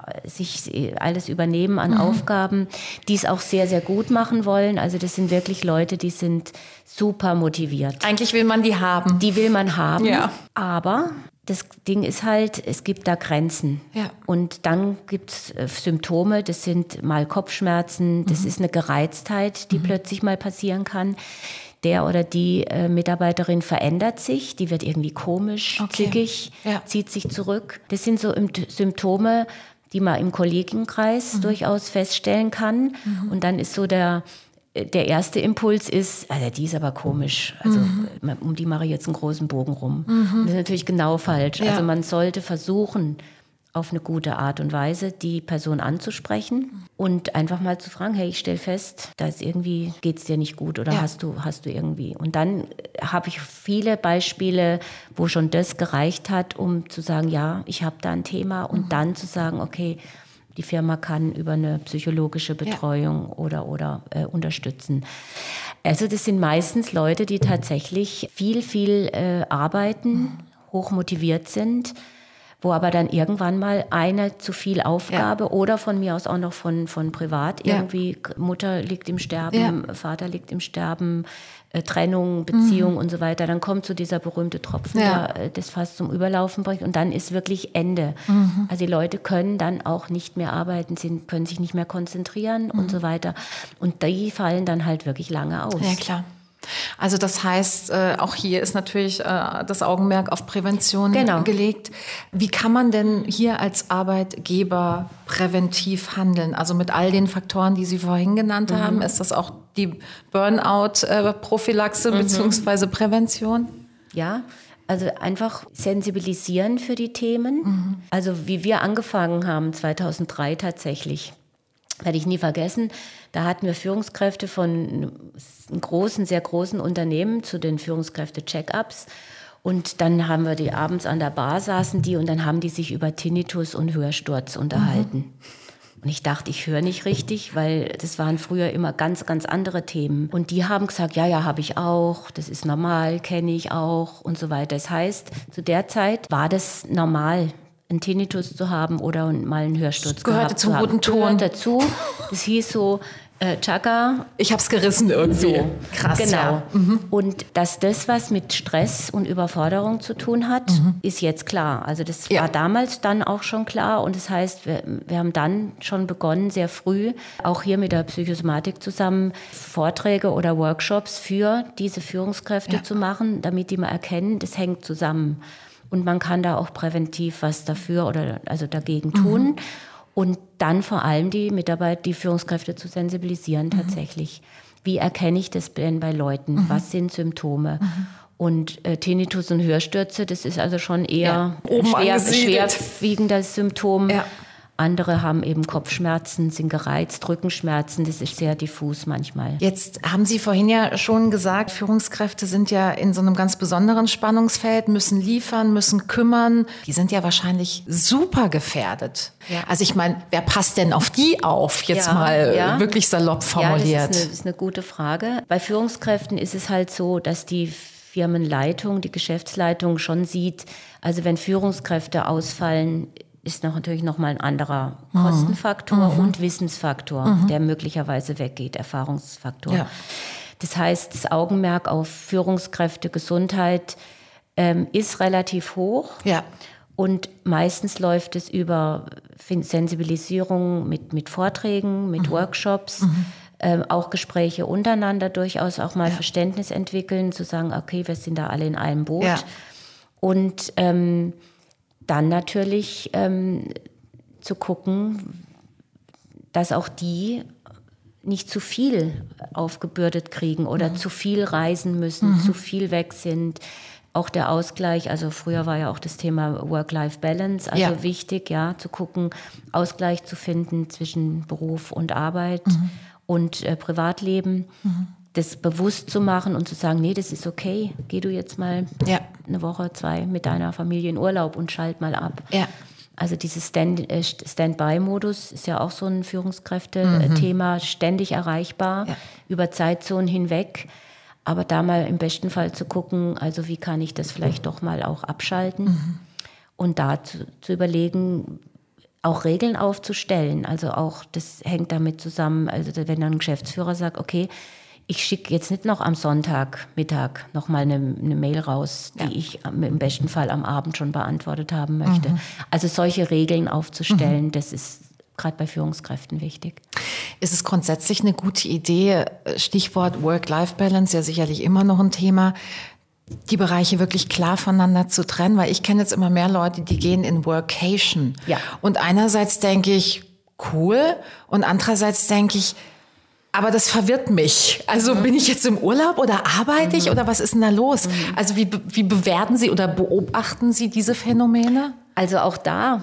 übernehmen an Aufgaben, die es auch sehr, sehr gut machen wollen. Also das sind wirklich Leute, die sind super motiviert. Eigentlich will man die haben. Die will man haben, aber das Ding ist halt, es gibt da Grenzen. Ja. Und dann gibt es Symptome, das sind mal Kopfschmerzen, das ist eine Gereiztheit, die plötzlich mal passieren kann. Der oder die Mitarbeiterin verändert sich, die wird irgendwie komisch, zickig, zieht sich zurück. Das sind so Symptome, die man im Kollegenkreis durchaus feststellen kann. Und dann ist so der erste Impuls ist, also die ist aber komisch, also um die mache ich jetzt einen großen Bogen rum. Das ist natürlich genau falsch. Also man sollte versuchen, auf eine gute Art und Weise die Person anzusprechen und einfach mal zu fragen, hey, ich stelle fest, da ist irgendwie, geht's dir nicht gut oder hast du irgendwie. Und dann habe ich viele Beispiele, wo schon das gereicht hat, um zu sagen, ja, ich habe da ein Thema und dann zu sagen, okay, die Firma kann über eine psychologische Betreuung oder unterstützen. Also das sind meistens Leute, die tatsächlich viel arbeiten, hochmotiviert sind, wo aber dann irgendwann mal eine zu viel Aufgabe oder von mir aus auch noch von privat irgendwie, Mutter liegt im Sterben, Vater liegt im Sterben, Trennung, Beziehung und so weiter, dann kommt so dieser berühmte Tropfen, der das fast zum Überlaufen bringt und dann ist wirklich Ende. Also die Leute können dann auch nicht mehr arbeiten, können sich nicht mehr konzentrieren und so weiter und die fallen dann halt wirklich lange aus. Ja, klar. Also das heißt, auch hier ist natürlich das Augenmerk auf Prävention gelegt. Wie kann man denn hier als Arbeitgeber präventiv handeln? Also mit all den Faktoren, die Sie vorhin genannt haben, ist das auch die Burnout-Prophylaxe bzw. Prävention? Ja, also einfach sensibilisieren für die Themen. Also wie wir angefangen haben, 2003 tatsächlich, werde ich nie vergessen, da hatten wir Führungskräfte von einem großen, sehr großen Unternehmen zu den Führungskräfte-Check-ups. Und dann haben wir die abends an der Bar saßen die und dann haben die sich über Tinnitus und Hörsturz unterhalten. Und ich dachte, ich höre nicht richtig, weil das waren früher immer ganz, ganz andere Themen. Und die haben gesagt, ja, habe ich auch, das ist normal, kenne ich auch und so weiter. Das heißt, zu der Zeit war das normal, einen Tinnitus zu haben oder mal einen Hörsturz zu haben. Gehörte zum guten Ton. Gehört dazu. Das hieß so, Chaka. Ich hab's gerissen irgendwie. So. Krass, genau. Ja. Und dass das was mit Stress und Überforderung zu tun hat, ist jetzt klar. Also das war damals dann auch schon klar. Und das heißt, wir haben dann schon begonnen, sehr früh, auch hier mit der Psychosomatik zusammen, Vorträge oder Workshops für diese Führungskräfte zu machen, damit die mal erkennen, das hängt zusammen. Und man kann da auch präventiv was dafür oder also dagegen tun. Und dann vor allem die Mitarbeiter, die Führungskräfte zu sensibilisieren tatsächlich. Wie erkenne ich das denn bei Leuten? Was sind Symptome? Und Tinnitus und Hörstürze, das ist also schon eher schwerwiegendes Symptom. Ja. Andere haben eben Kopfschmerzen, sind gereizt, Rückenschmerzen, das ist sehr diffus manchmal. Jetzt haben Sie vorhin ja schon gesagt, Führungskräfte sind ja in so einem ganz besonderen Spannungsfeld, müssen liefern, müssen kümmern. Die sind ja wahrscheinlich super gefährdet. Ja. Also ich meine, wer passt denn auf die auf, jetzt wirklich salopp formuliert? Ja, das ist eine gute Frage. Bei Führungskräften ist es halt so, dass die Firmenleitung, die Geschäftsleitung schon sieht, also wenn Führungskräfte ausfallen, ist natürlich noch mal ein anderer Kostenfaktor und Wissensfaktor, der möglicherweise weggeht, Erfahrungsfaktor. Ja. Das heißt, das Augenmerk auf Führungskräfte, Gesundheit ist relativ hoch. Ja. Und meistens läuft es über Sensibilisierung mit Vorträgen, mit Workshops, auch Gespräche untereinander durchaus auch mal Verständnis entwickeln, zu sagen, okay, wir sind da alle in einem Boot. Ja. Und dann natürlich zu gucken, dass auch die nicht zu viel aufgebürdet kriegen oder zu viel reisen müssen, zu viel weg sind. Auch der Ausgleich, also früher war ja auch das Thema Work-Life-Balance, also wichtig, zu gucken, Ausgleich zu finden zwischen Beruf und Arbeit und Privatleben. Das bewusst zu machen und zu sagen, nee, das ist okay, geh du jetzt mal eine Woche, 2 mit deiner Familie in Urlaub und schalt mal ab. Ja. Also dieses Standby-Modus ist ja auch so ein Führungskräfte-Thema, ständig erreichbar, über Zeitzonen hinweg. Aber da mal im besten Fall zu gucken, also wie kann ich das vielleicht doch mal auch abschalten und da zu überlegen, auch Regeln aufzustellen. Also auch, das hängt damit zusammen, also wenn dann ein Geschäftsführer sagt, okay, ich schicke jetzt nicht noch am Sonntagmittag noch mal eine Mail raus, die ich im besten Fall am Abend schon beantwortet haben möchte. Also solche Regeln aufzustellen, das ist gerade bei Führungskräften wichtig. Ist es grundsätzlich eine gute Idee, Stichwort Work-Life-Balance, ja sicherlich immer noch ein Thema, die Bereiche wirklich klar voneinander zu trennen? Weil ich kenne jetzt immer mehr Leute, die gehen in Workation. Ja. Und einerseits denke ich, cool, und andererseits denke ich, aber das verwirrt mich. Also bin ich jetzt im Urlaub oder arbeite ich oder was ist denn da los? Also wie bewerten Sie oder beobachten Sie diese Phänomene? Also auch da,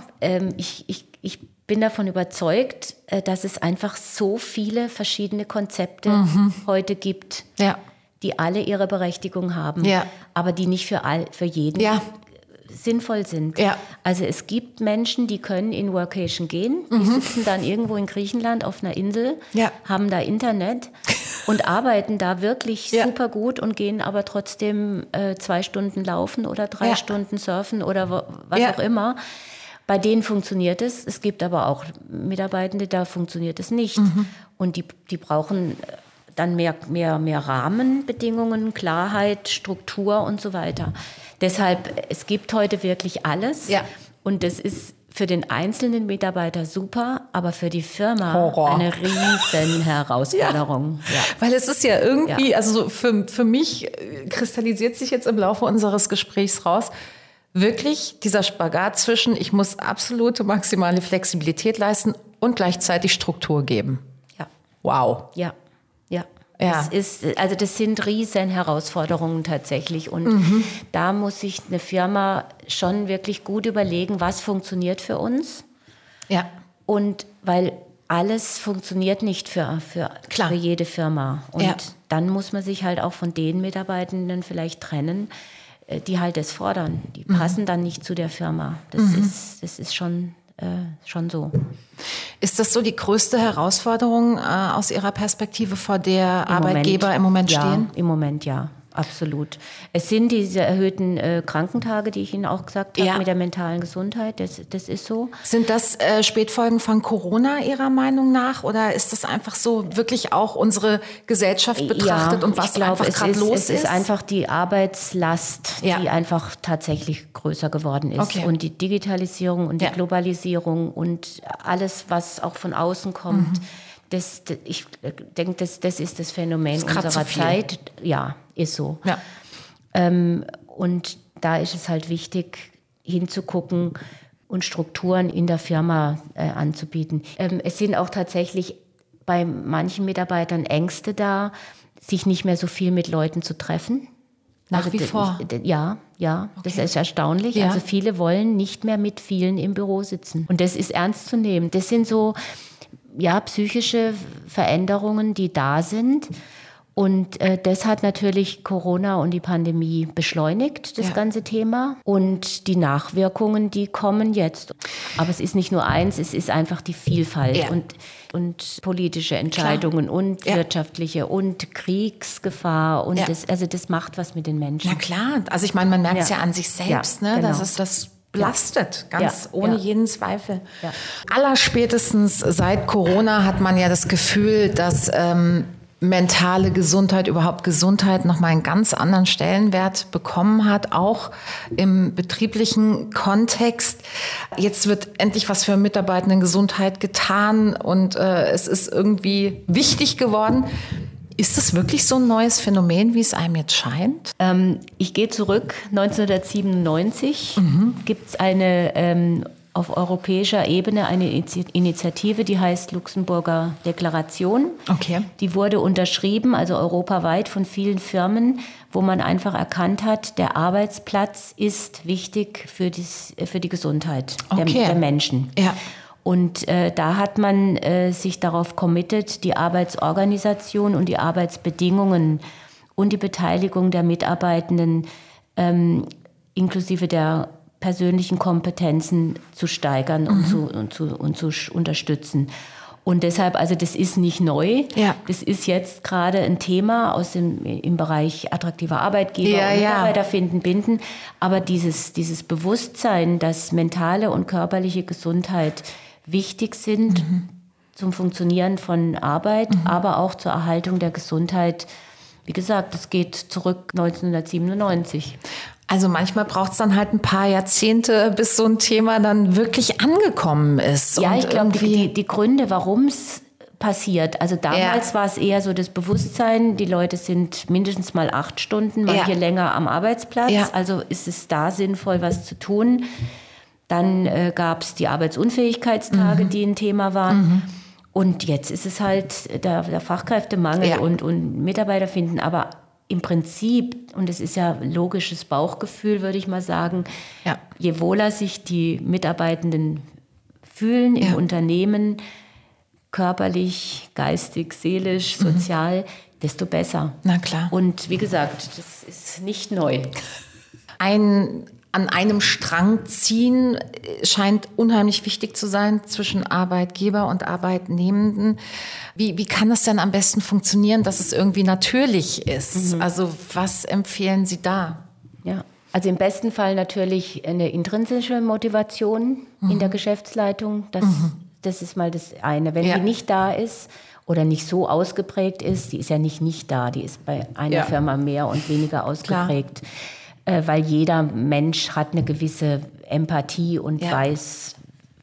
ich bin davon überzeugt, dass es einfach so viele verschiedene Konzepte heute gibt, die alle ihre Berechtigung haben, aber die nicht für jeden sinnvoll sind. Ja. Also es gibt Menschen, die können in Workation gehen, die sitzen dann irgendwo in Griechenland auf einer Insel, haben da Internet und arbeiten da wirklich super gut und gehen aber trotzdem 2 Stunden laufen oder 3 Stunden surfen oder was auch immer. Bei denen funktioniert es. Es gibt aber auch Mitarbeitende, da funktioniert es nicht. Und die brauchen dann mehr Rahmenbedingungen, Klarheit, Struktur und so weiter. Deshalb, es gibt heute wirklich alles. Ja. Und das ist für den einzelnen Mitarbeiter super, aber für die Firma Horror. eine riesen Herausforderung. Ja. Weil es ist ja irgendwie, also für mich kristallisiert sich jetzt im Laufe unseres Gesprächs raus, wirklich dieser Spagat zwischen, ich muss absolute maximale Flexibilität leisten und gleichzeitig Struktur geben. Ja. Wow. Ja. Ja. Das sind riesen Herausforderungen tatsächlich. Und da muss sich eine Firma schon wirklich gut überlegen, was funktioniert für uns. Ja. Und weil alles funktioniert nicht für jede Firma. Und dann muss man sich halt auch von den Mitarbeitenden vielleicht trennen, die halt das fordern. Die passen dann nicht zu der Firma. Das ist schon so. Ist das so die größte Herausforderung aus Ihrer Perspektive, vor der Arbeitgeber im Moment stehen? Ja, im Moment ja. Absolut. Es sind diese erhöhten Krankentage, die ich Ihnen auch gesagt habe, mit der mentalen Gesundheit. Das ist so. Sind das Spätfolgen von Corona Ihrer Meinung nach? Oder ist das einfach so wirklich auch unsere Gesellschaft betrachtet und was einfach gerade los ist? Es ist einfach die Arbeitslast, die einfach tatsächlich größer geworden ist. Okay. Und die Digitalisierung und die Globalisierung und alles, was auch von außen kommt. Ich denke, das ist das Phänomen unserer Zeit. Ja, ist so. Ja. Und da ist es halt wichtig, hinzugucken und Strukturen in der Firma anzubieten. Es sind auch tatsächlich bei manchen Mitarbeitern Ängste da, sich nicht mehr so viel mit Leuten zu treffen. Nach wie vor? Ja, das ist erstaunlich. Ja. Also viele wollen nicht mehr mit vielen im Büro sitzen. Und das ist ernst zu nehmen. Das sind so psychische Veränderungen, die da sind. Und das hat natürlich Corona und die Pandemie beschleunigt, das ganze Thema. Und die Nachwirkungen, die kommen jetzt. Aber es ist nicht nur eins, es ist einfach die Vielfalt und politische Entscheidungen und wirtschaftliche und Kriegsgefahr. Und das macht was mit den Menschen. Na klar, also ich meine, man merkt es ja an sich selbst, ne? Genau. Dass es das belastet, ganz ohne jeden Zweifel. Ja. Allerspätestens seit Corona hat man ja das Gefühl, dass mentale Gesundheit, überhaupt Gesundheit nochmal einen ganz anderen Stellenwert bekommen hat, auch im betrieblichen Kontext. Jetzt wird endlich was für Mitarbeitendengesundheit getan und es ist irgendwie wichtig geworden. Ist das wirklich so ein neues Phänomen, wie es einem jetzt scheint? Ich gehe zurück. 1997 gibt es auf europäischer Ebene eine Initiative, die heißt Luxemburger Deklaration. Okay. Die wurde unterschrieben, also europaweit von vielen Firmen, wo man einfach erkannt hat, der Arbeitsplatz ist wichtig für die Gesundheit der Menschen. Ja. Und da hat man sich darauf committed, die Arbeitsorganisation und die Arbeitsbedingungen und die Beteiligung der Mitarbeitenden inklusive der persönlichen Kompetenzen zu steigern und zu unterstützen. Und deshalb, also das ist nicht neu. Ja. Das ist jetzt gerade ein Thema im Bereich attraktiver Arbeitgeber und Mitarbeiter finden, binden. Aber dieses Bewusstsein, dass mentale und körperliche Gesundheit wichtig sind zum Funktionieren von Arbeit, aber auch zur Erhaltung der Gesundheit. Wie gesagt, das geht zurück 1997. Also manchmal braucht es dann halt ein paar Jahrzehnte, bis so ein Thema dann wirklich angekommen ist. Ja, ich glaube, die Gründe, warum es passiert. Also damals war es eher so das Bewusstsein, die Leute sind mindestens mal 8 Stunden, manche länger am Arbeitsplatz. Ja. Also ist es da sinnvoll, was zu tun. Dann gab es die Arbeitsunfähigkeitstage, die ein Thema waren. Und jetzt ist es halt der Fachkräftemangel und Mitarbeiter finden. Aber im Prinzip, und es ist ja logisches Bauchgefühl, würde ich mal sagen, je wohler sich die Mitarbeitenden fühlen im Unternehmen, körperlich, geistig, seelisch, sozial, desto besser. Na klar. Und wie gesagt, das ist nicht neu. An einem Strang ziehen scheint unheimlich wichtig zu sein zwischen Arbeitgeber und Arbeitnehmenden. Wie kann das denn am besten funktionieren, dass es irgendwie natürlich ist? Also was empfehlen Sie da? Ja, also im besten Fall natürlich eine intrinsische Motivation in der Geschäftsleitung. Das ist mal das eine. Wenn die nicht da ist oder nicht so ausgeprägt ist, die ist ja nicht da, die ist bei einer Firma mehr und weniger ausgeprägt. Klar. Weil jeder Mensch hat eine gewisse Empathie und weiß,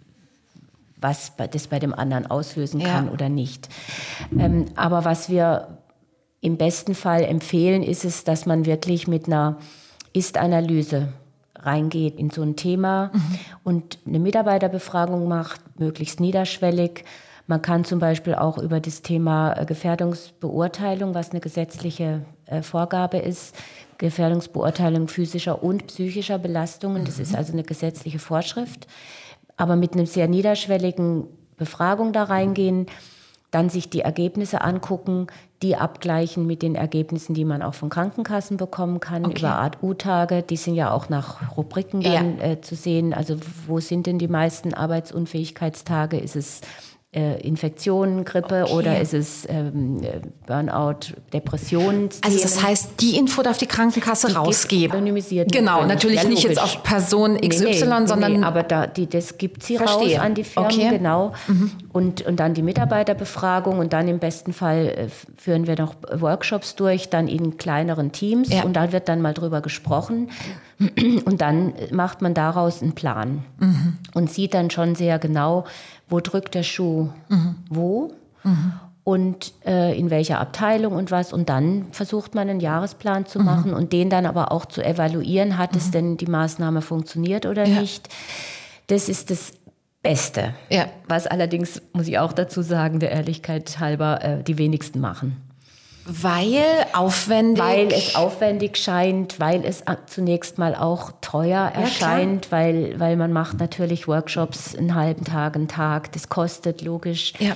was das bei dem anderen auslösen kann oder nicht. Aber was wir im besten Fall empfehlen, ist es, dass man wirklich mit einer Ist-Analyse reingeht in so ein Thema und eine Mitarbeiterbefragung macht, möglichst niederschwellig. Man kann zum Beispiel auch über das Thema Gefährdungsbeurteilung, was eine gesetzliche Vorgabe ist, Gefährdungsbeurteilung physischer und psychischer Belastungen, das ist also eine gesetzliche Vorschrift, aber mit einem sehr niederschwelligen Befragung da reingehen, dann sich die Ergebnisse angucken, die abgleichen mit den Ergebnissen, die man auch von Krankenkassen bekommen kann, über AU-Tage. Die sind ja auch nach Rubriken dann zu sehen. Also wo sind denn die meisten Arbeitsunfähigkeitstage? Ist es Infektionen, Grippe oder ist es Burnout, Depressionen? Also das heißt, die Info darf die Krankenkasse rausgeben. Anonymisiert. Genau, natürlich nicht jetzt auf Person XY, sondern... Nee, aber das gibt sie raus an die Firmen, genau. Und dann die Mitarbeiterbefragung und dann im besten Fall führen wir noch Workshops durch, dann in kleineren Teams und da wird dann mal drüber gesprochen und dann macht man daraus einen Plan und sieht dann schon sehr genau, wo drückt der Schuh wo und in welcher Abteilung und was. Und dann versucht man einen Jahresplan zu machen und den dann aber auch zu evaluieren, hat es denn die Maßnahme funktioniert oder nicht. Das ist das Beste. Ja. Was allerdings, muss ich auch dazu sagen, der Ehrlichkeit halber, die wenigsten machen. Weil es aufwendig scheint, weil es zunächst mal auch teuer erscheint, weil man macht natürlich Workshops einen halben Tag, einen Tag, das kostet logisch. Ja.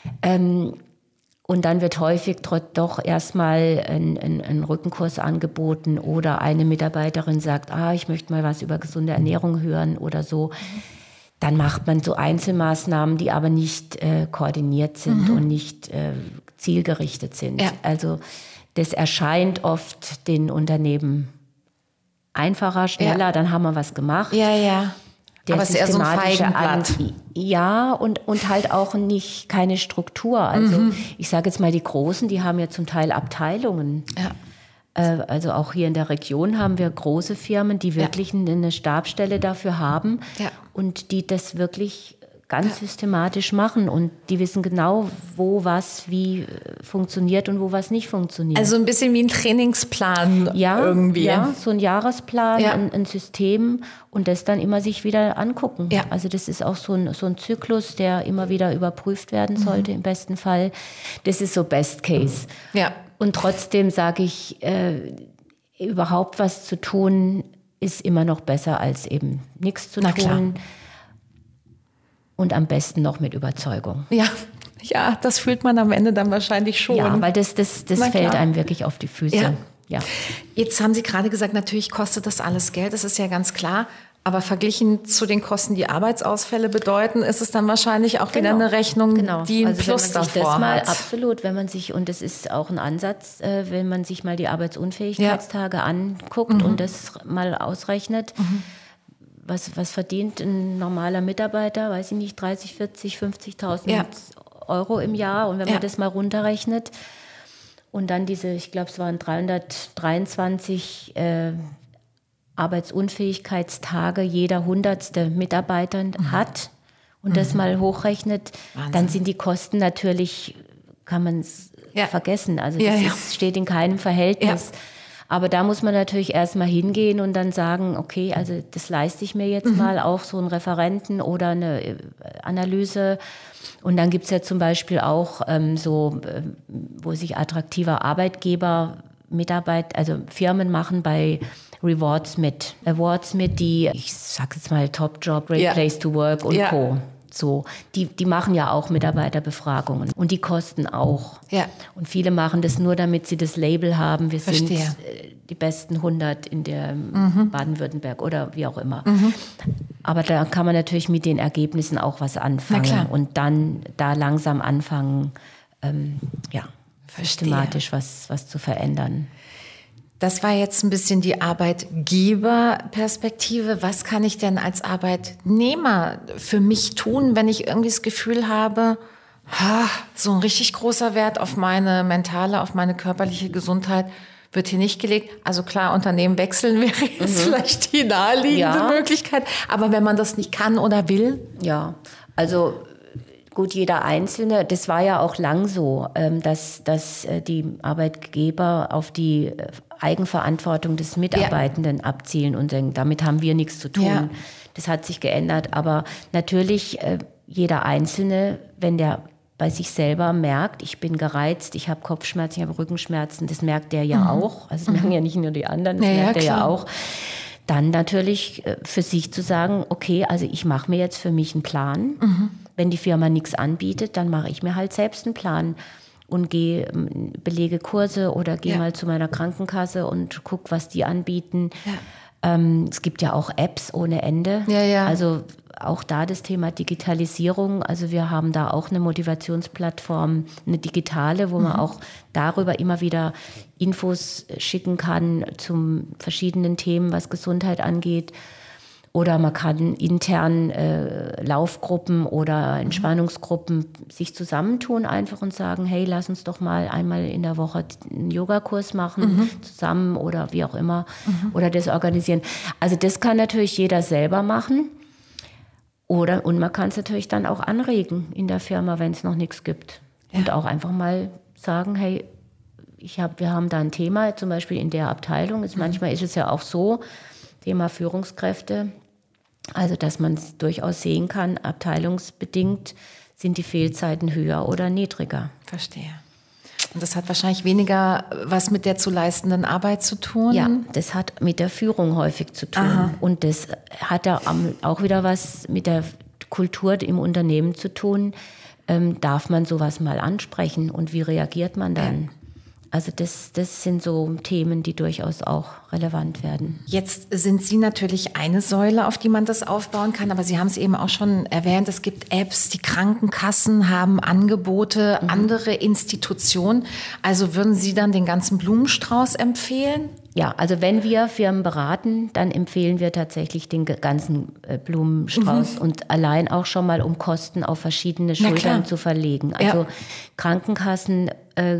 Und dann wird häufig doch erstmal ein Rückenkurs angeboten oder eine Mitarbeiterin sagt, ich möchte mal was über gesunde Ernährung hören oder so. Dann macht man so Einzelmaßnahmen, die aber nicht koordiniert sind und nicht zielgerichtet sind. Ja. Also das erscheint oft den Unternehmen einfacher, schneller, dann haben wir was gemacht. Ja. Aber es ist eher so ein Feigenblatt. Ja, und halt auch keine Struktur. Also ich sage jetzt mal, die Großen, die haben ja zum Teil Abteilungen. Ja. Also auch hier in der Region haben wir große Firmen, die wirklich eine Stabsstelle dafür haben und die das wirklich ganz systematisch machen und die wissen genau, wo was wie funktioniert und wo was nicht funktioniert. Also ein bisschen wie ein Trainingsplan irgendwie. Ja, so ein Jahresplan, ein System und das dann immer sich wieder angucken. Ja. Also das ist auch so ein Zyklus, der immer wieder überprüft werden sollte im besten Fall. Das ist so Best Case. Ja. Und trotzdem sage ich, überhaupt was zu tun, ist immer noch besser als eben nichts zu tun. Klar. Und am besten noch mit Überzeugung. Ja, das fühlt man am Ende dann wahrscheinlich schon. Ja, weil das fällt einem wirklich auf die Füße. Ja. Jetzt haben Sie gerade gesagt, natürlich kostet das alles Geld, das ist ja ganz klar. Aber verglichen zu den Kosten, die Arbeitsausfälle bedeuten, ist es dann wahrscheinlich auch wieder eine Rechnung, die einen Plus davor hat. Absolut, wenn man sich, und das ist auch ein Ansatz, wenn man sich mal die Arbeitsunfähigkeitstage anguckt und das mal ausrechnet, was verdient ein normaler Mitarbeiter, weiß ich nicht, 30, 40, 50.000 Euro im Jahr. Und wenn man das mal runterrechnet und dann ich glaube, es waren 323 Arbeitsunfähigkeitstage jeder 100. Mitarbeiter hat und das mal hochrechnet, dann sind die Kosten natürlich, kann man es vergessen. Also das steht in keinem Verhältnis. Ja. Aber da muss man natürlich erstmal hingehen und dann sagen, okay, also das leiste ich mir jetzt mal, auch so einen Referenten oder eine Analyse. Und dann gibt es ja zum Beispiel auch wo sich attraktiver Arbeitgeber also Firmen machen bei Awards mit, die, ich sag jetzt mal Top Job, Great Place to Work und Co. So, die machen ja auch Mitarbeiterbefragungen und die kosten auch. Ja. Und viele machen das nur, damit sie das Label haben, wir sind die besten 100 in der Baden-Württemberg oder wie auch immer. Aber da kann man natürlich mit den Ergebnissen auch was anfangen und dann da langsam anfangen, systematisch was zu verändern. Das war jetzt ein bisschen die Arbeitgeberperspektive. Was kann ich denn als Arbeitnehmer für mich tun, wenn ich irgendwie das Gefühl habe, so ein richtig großer Wert auf meine mentale, auf meine körperliche Gesundheit wird hier nicht gelegt. Also klar, Unternehmen wechseln wäre jetzt vielleicht die naheliegende Möglichkeit. Aber wenn man das nicht kann oder will? Ja, also Gut, jeder Einzelne, das war ja auch lang so, dass die Arbeitgeber auf die Eigenverantwortung des Mitarbeitenden abzielen und sagen, damit haben wir nichts zu tun. Ja. Das hat sich geändert, aber natürlich jeder Einzelne, wenn der bei sich selber merkt, ich bin gereizt, ich habe Kopfschmerzen, ich habe Rückenschmerzen, das merkt der ja auch, also das merken ja nicht nur die anderen, das merkt er ja auch. Dann natürlich für sich zu sagen, okay, also ich mache mir jetzt für mich einen Plan. Wenn die Firma nichts anbietet, dann mache ich mir halt selbst einen Plan und belege Kurse oder gehe mal zu meiner Krankenkasse und gucke, was die anbieten. Ja. Es gibt ja auch Apps ohne Ende. Ja. Also auch da das Thema Digitalisierung. Also wir haben da auch eine Motivationsplattform, eine digitale, wo man auch darüber immer wieder Infos schicken kann zu verschiedenen Themen, was Gesundheit angeht. Oder man kann intern Laufgruppen oder Entspannungsgruppen sich zusammentun einfach und sagen, hey, lass uns doch mal einmal in der Woche einen Yogakurs machen zusammen oder wie auch immer oder das organisieren. Also das kann natürlich jeder selber machen. Und man kann es natürlich dann auch anregen in der Firma, wenn es noch nichts gibt. Ja. Und auch einfach mal sagen, hey, wir haben da ein Thema, zum Beispiel in der Abteilung. Manchmal ist es ja auch so, Thema Führungskräfte, also dass man es durchaus sehen kann, abteilungsbedingt sind die Fehlzeiten höher oder niedriger. Verstehe. Und das hat wahrscheinlich weniger was mit der zu leistenden Arbeit zu tun? Ja, das hat mit der Führung häufig zu tun. Aha. Und das hat auch wieder was mit der Kultur im Unternehmen zu tun. Darf man sowas mal ansprechen und wie reagiert man dann? Ja. Also das sind so Themen, die durchaus auch relevant werden. Jetzt sind Sie natürlich eine Säule, auf die man das aufbauen kann, aber Sie haben es eben auch schon erwähnt, es gibt Apps, die Krankenkassen haben Angebote, andere Institutionen. Also würden Sie dann den ganzen Blumenstrauß empfehlen? Ja, also wenn wir Firmen beraten, dann empfehlen wir tatsächlich den ganzen Blumenstrauß und allein auch schon mal, um Kosten auf verschiedene Schultern zu verlegen. Also Krankenkassen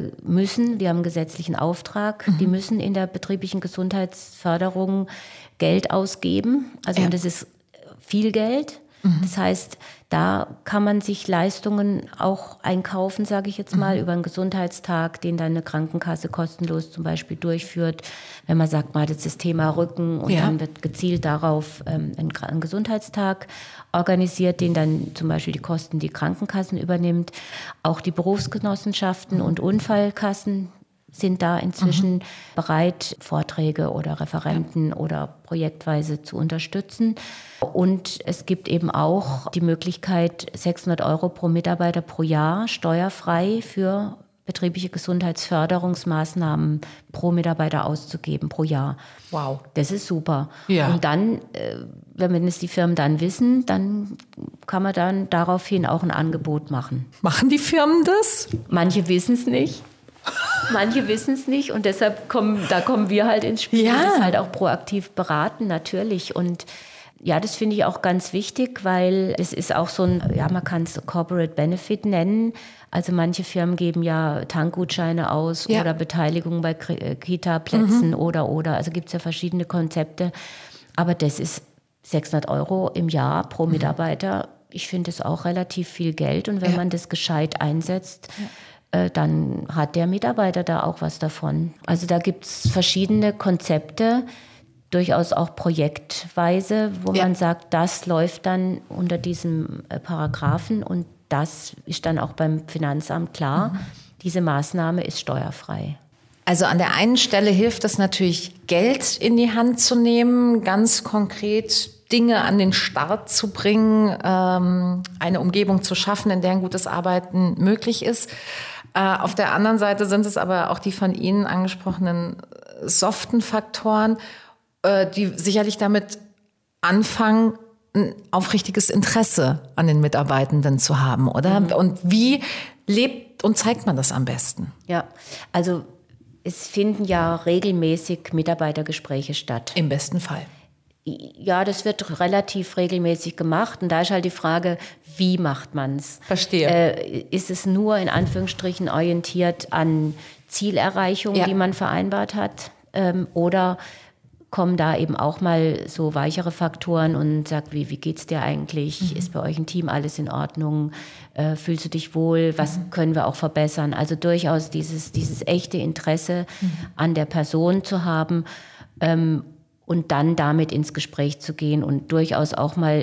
wir haben einen gesetzlichen Auftrag, die müssen in der betrieblichen Gesundheitsförderung Geld ausgeben. Also und das ist viel Geld. Das heißt, da kann man sich Leistungen auch einkaufen, sage ich jetzt mal, über einen Gesundheitstag, den dann eine Krankenkasse kostenlos zum Beispiel durchführt. Wenn man sagt, man hat jetzt das Thema Rücken und dann wird gezielt darauf ein Gesundheitstag organisiert, den dann zum Beispiel die Kosten die Krankenkassen übernimmt. Auch die Berufsgenossenschaften und Unfallkassen sind da inzwischen bereit, Vorträge oder Referenten oder projektweise zu unterstützen. Und es gibt eben auch die Möglichkeit, 600 € pro Mitarbeiter pro Jahr steuerfrei für betriebliche Gesundheitsförderungsmaßnahmen pro Mitarbeiter auszugeben, pro Jahr. Wow. Das ist super. Ja. Und dann, wenn es die Firmen dann wissen, dann kann man dann daraufhin auch ein Angebot machen. Machen die Firmen das? Manche wissen es nicht. Manche wissen es nicht und deshalb kommen wir halt ins Spiel. Ja. Das halt auch proaktiv beraten, natürlich. Und ja, das finde ich auch ganz wichtig, weil es ist auch so man kann es Corporate Benefit nennen. Also manche Firmen geben ja Tankgutscheine aus oder Beteiligung bei Kita-Plätzen oder. Also gibt es ja verschiedene Konzepte. Aber das ist 600 € im Jahr pro Mitarbeiter. Ich finde das auch relativ viel Geld. Und wenn man das gescheit einsetzt, dann hat der Mitarbeiter da auch was davon. Also da gibt es verschiedene Konzepte, durchaus auch projektweise, wo man sagt, das läuft dann unter diesem Paragraphen und das ist dann auch beim Finanzamt klar. Diese Maßnahme ist steuerfrei. Also an der einen Stelle hilft es natürlich, Geld in die Hand zu nehmen, ganz konkret Dinge an den Start zu bringen, eine Umgebung zu schaffen, in der ein gutes Arbeiten möglich ist. Auf der anderen Seite sind es aber auch die von Ihnen angesprochenen soften Faktoren, die sicherlich damit anfangen, ein aufrichtiges Interesse an den Mitarbeitenden zu haben, oder? Und wie lebt und zeigt man das am besten? Ja, also es finden ja regelmäßig Mitarbeitergespräche statt. Im besten Fall. Ja, das wird relativ regelmäßig gemacht. Und da ist halt die Frage, wie macht man es? Verstehe. Ist es nur in Anführungsstrichen orientiert an Zielerreichung, die man vereinbart hat? Oder kommen da eben auch mal so weichere Faktoren und sagt, wie geht's dir eigentlich? Ist bei euch im Team alles in Ordnung? Fühlst du dich wohl? Was können wir auch verbessern? Also durchaus dieses echte Interesse an der Person zu haben und dann damit ins Gespräch zu gehen und durchaus auch mal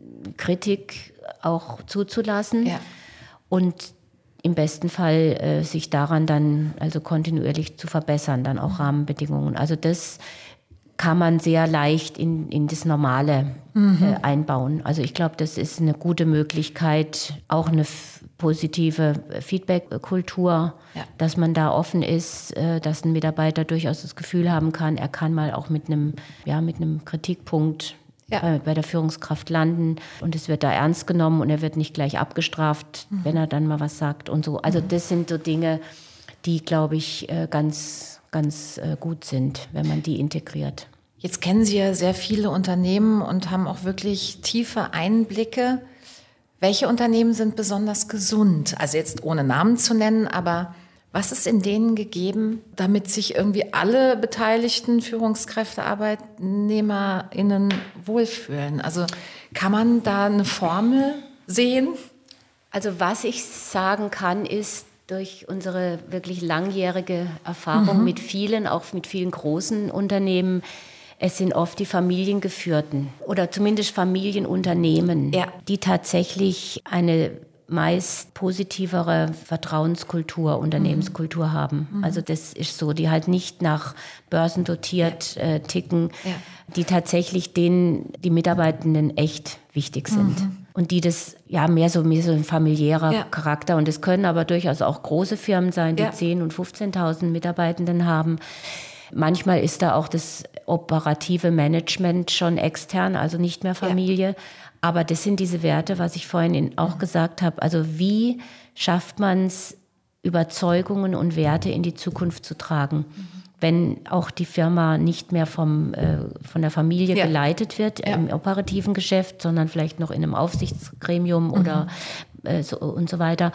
Kritik auch zuzulassen. Ja. Und im besten Fall sich daran dann also kontinuierlich zu verbessern, dann auch Rahmenbedingungen. Also das kann man sehr leicht in das Normale einbauen. Also ich glaube, das ist eine gute Möglichkeit, auch eine positive Feedback-Kultur, dass man da offen ist, dass ein Mitarbeiter durchaus das Gefühl haben kann, er kann mal auch mit einem Kritikpunkt bei der Führungskraft landen und es wird da ernst genommen und er wird nicht gleich abgestraft, wenn er dann mal was sagt und so. Also das sind so Dinge, die, glaube ich, ganz gut sind, wenn man die integriert. Jetzt kennen Sie ja sehr viele Unternehmen und haben auch wirklich tiefe Einblicke. Welche Unternehmen sind besonders gesund? Also jetzt ohne Namen zu nennen, aber was ist in denen gegeben, damit sich irgendwie alle beteiligten Führungskräfte, ArbeitnehmerInnen wohlfühlen? Also kann man da eine Formel sehen? Also was ich sagen kann, ist, durch unsere wirklich langjährige Erfahrung mit vielen, auch mit vielen großen Unternehmen, es sind oft die Familiengeführten oder zumindest Familienunternehmen, die tatsächlich eine meist positivere Vertrauenskultur, Unternehmenskultur haben. Also das ist so, die halt nicht nach börsendotiert ticken, die tatsächlich die Mitarbeitenden echt wichtig sind. Und die das mehr so ein familiärer Charakter. Und es können aber durchaus auch große Firmen sein, die 10.000 und 15.000 Mitarbeitenden haben. Manchmal ist da auch das operative Management schon extern, also nicht mehr Familie. Aber das sind diese Werte, was ich vorhin auch gesagt habe. Also wie schafft man es, Überzeugungen und Werte in die Zukunft zu tragen? Wenn auch die Firma nicht mehr von der Familie geleitet wird im operativen Geschäft, sondern vielleicht noch in einem Aufsichtsgremium oder und so weiter.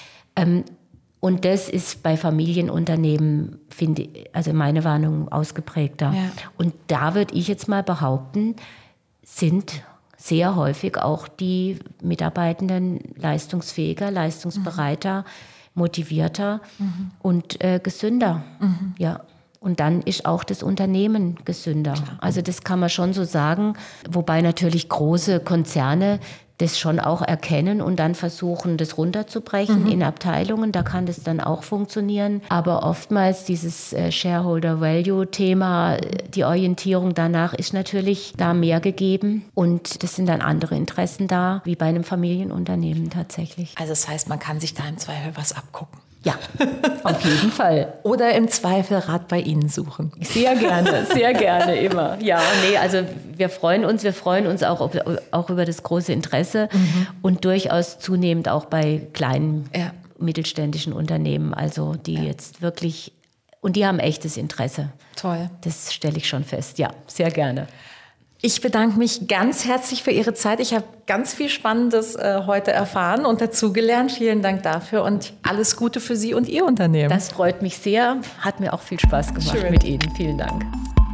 Und das ist bei Familienunternehmen, finde ich, also meine Warnung ausgeprägter. Ja. Und da würde ich jetzt mal behaupten, sind sehr häufig auch die Mitarbeitenden leistungsfähiger, leistungsbereiter, motivierter und gesünder. Ja. Und dann ist auch das Unternehmen gesünder. Klar. Also das kann man schon so sagen, wobei natürlich große Konzerne das schon auch erkennen und dann versuchen, das runterzubrechen in Abteilungen. Da kann das dann auch funktionieren. Aber oftmals dieses Shareholder-Value-Thema, die Orientierung danach ist natürlich da mehr gegeben. Und das sind dann andere Interessen da, wie bei einem Familienunternehmen tatsächlich. Also das heißt, man kann sich da im Zweifel was abgucken. Ja, auf jeden Fall. Oder im Zweifel Rat bei Ihnen suchen. Sehr gerne immer. Ja, also wir freuen uns auch über das große Interesse und durchaus zunehmend auch bei kleinen mittelständischen Unternehmen, also die jetzt wirklich, und die haben echtes Interesse. Toll. Das stelle ich schon fest, ja, sehr gerne. Ich bedanke mich ganz herzlich für Ihre Zeit. Ich habe ganz viel Spannendes heute erfahren und dazugelernt. Vielen Dank dafür und alles Gute für Sie und Ihr Unternehmen. Das freut mich sehr. Hat mir auch viel Spaß gemacht mit Ihnen. Vielen Dank.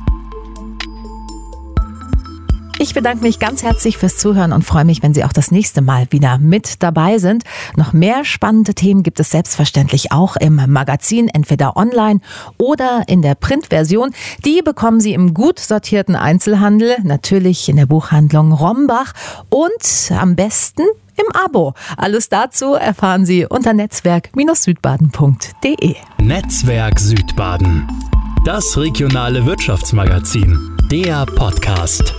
Ich bedanke mich ganz herzlich fürs Zuhören und freue mich, wenn Sie auch das nächste Mal wieder mit dabei sind. Noch mehr spannende Themen gibt es selbstverständlich auch im Magazin, entweder online oder in der Printversion. Die bekommen Sie im gut sortierten Einzelhandel, natürlich in der Buchhandlung Rombach und am besten im Abo. Alles dazu erfahren Sie unter netzwerk-südbaden.de. Netzwerk Südbaden. Das regionale Wirtschaftsmagazin. Der Podcast.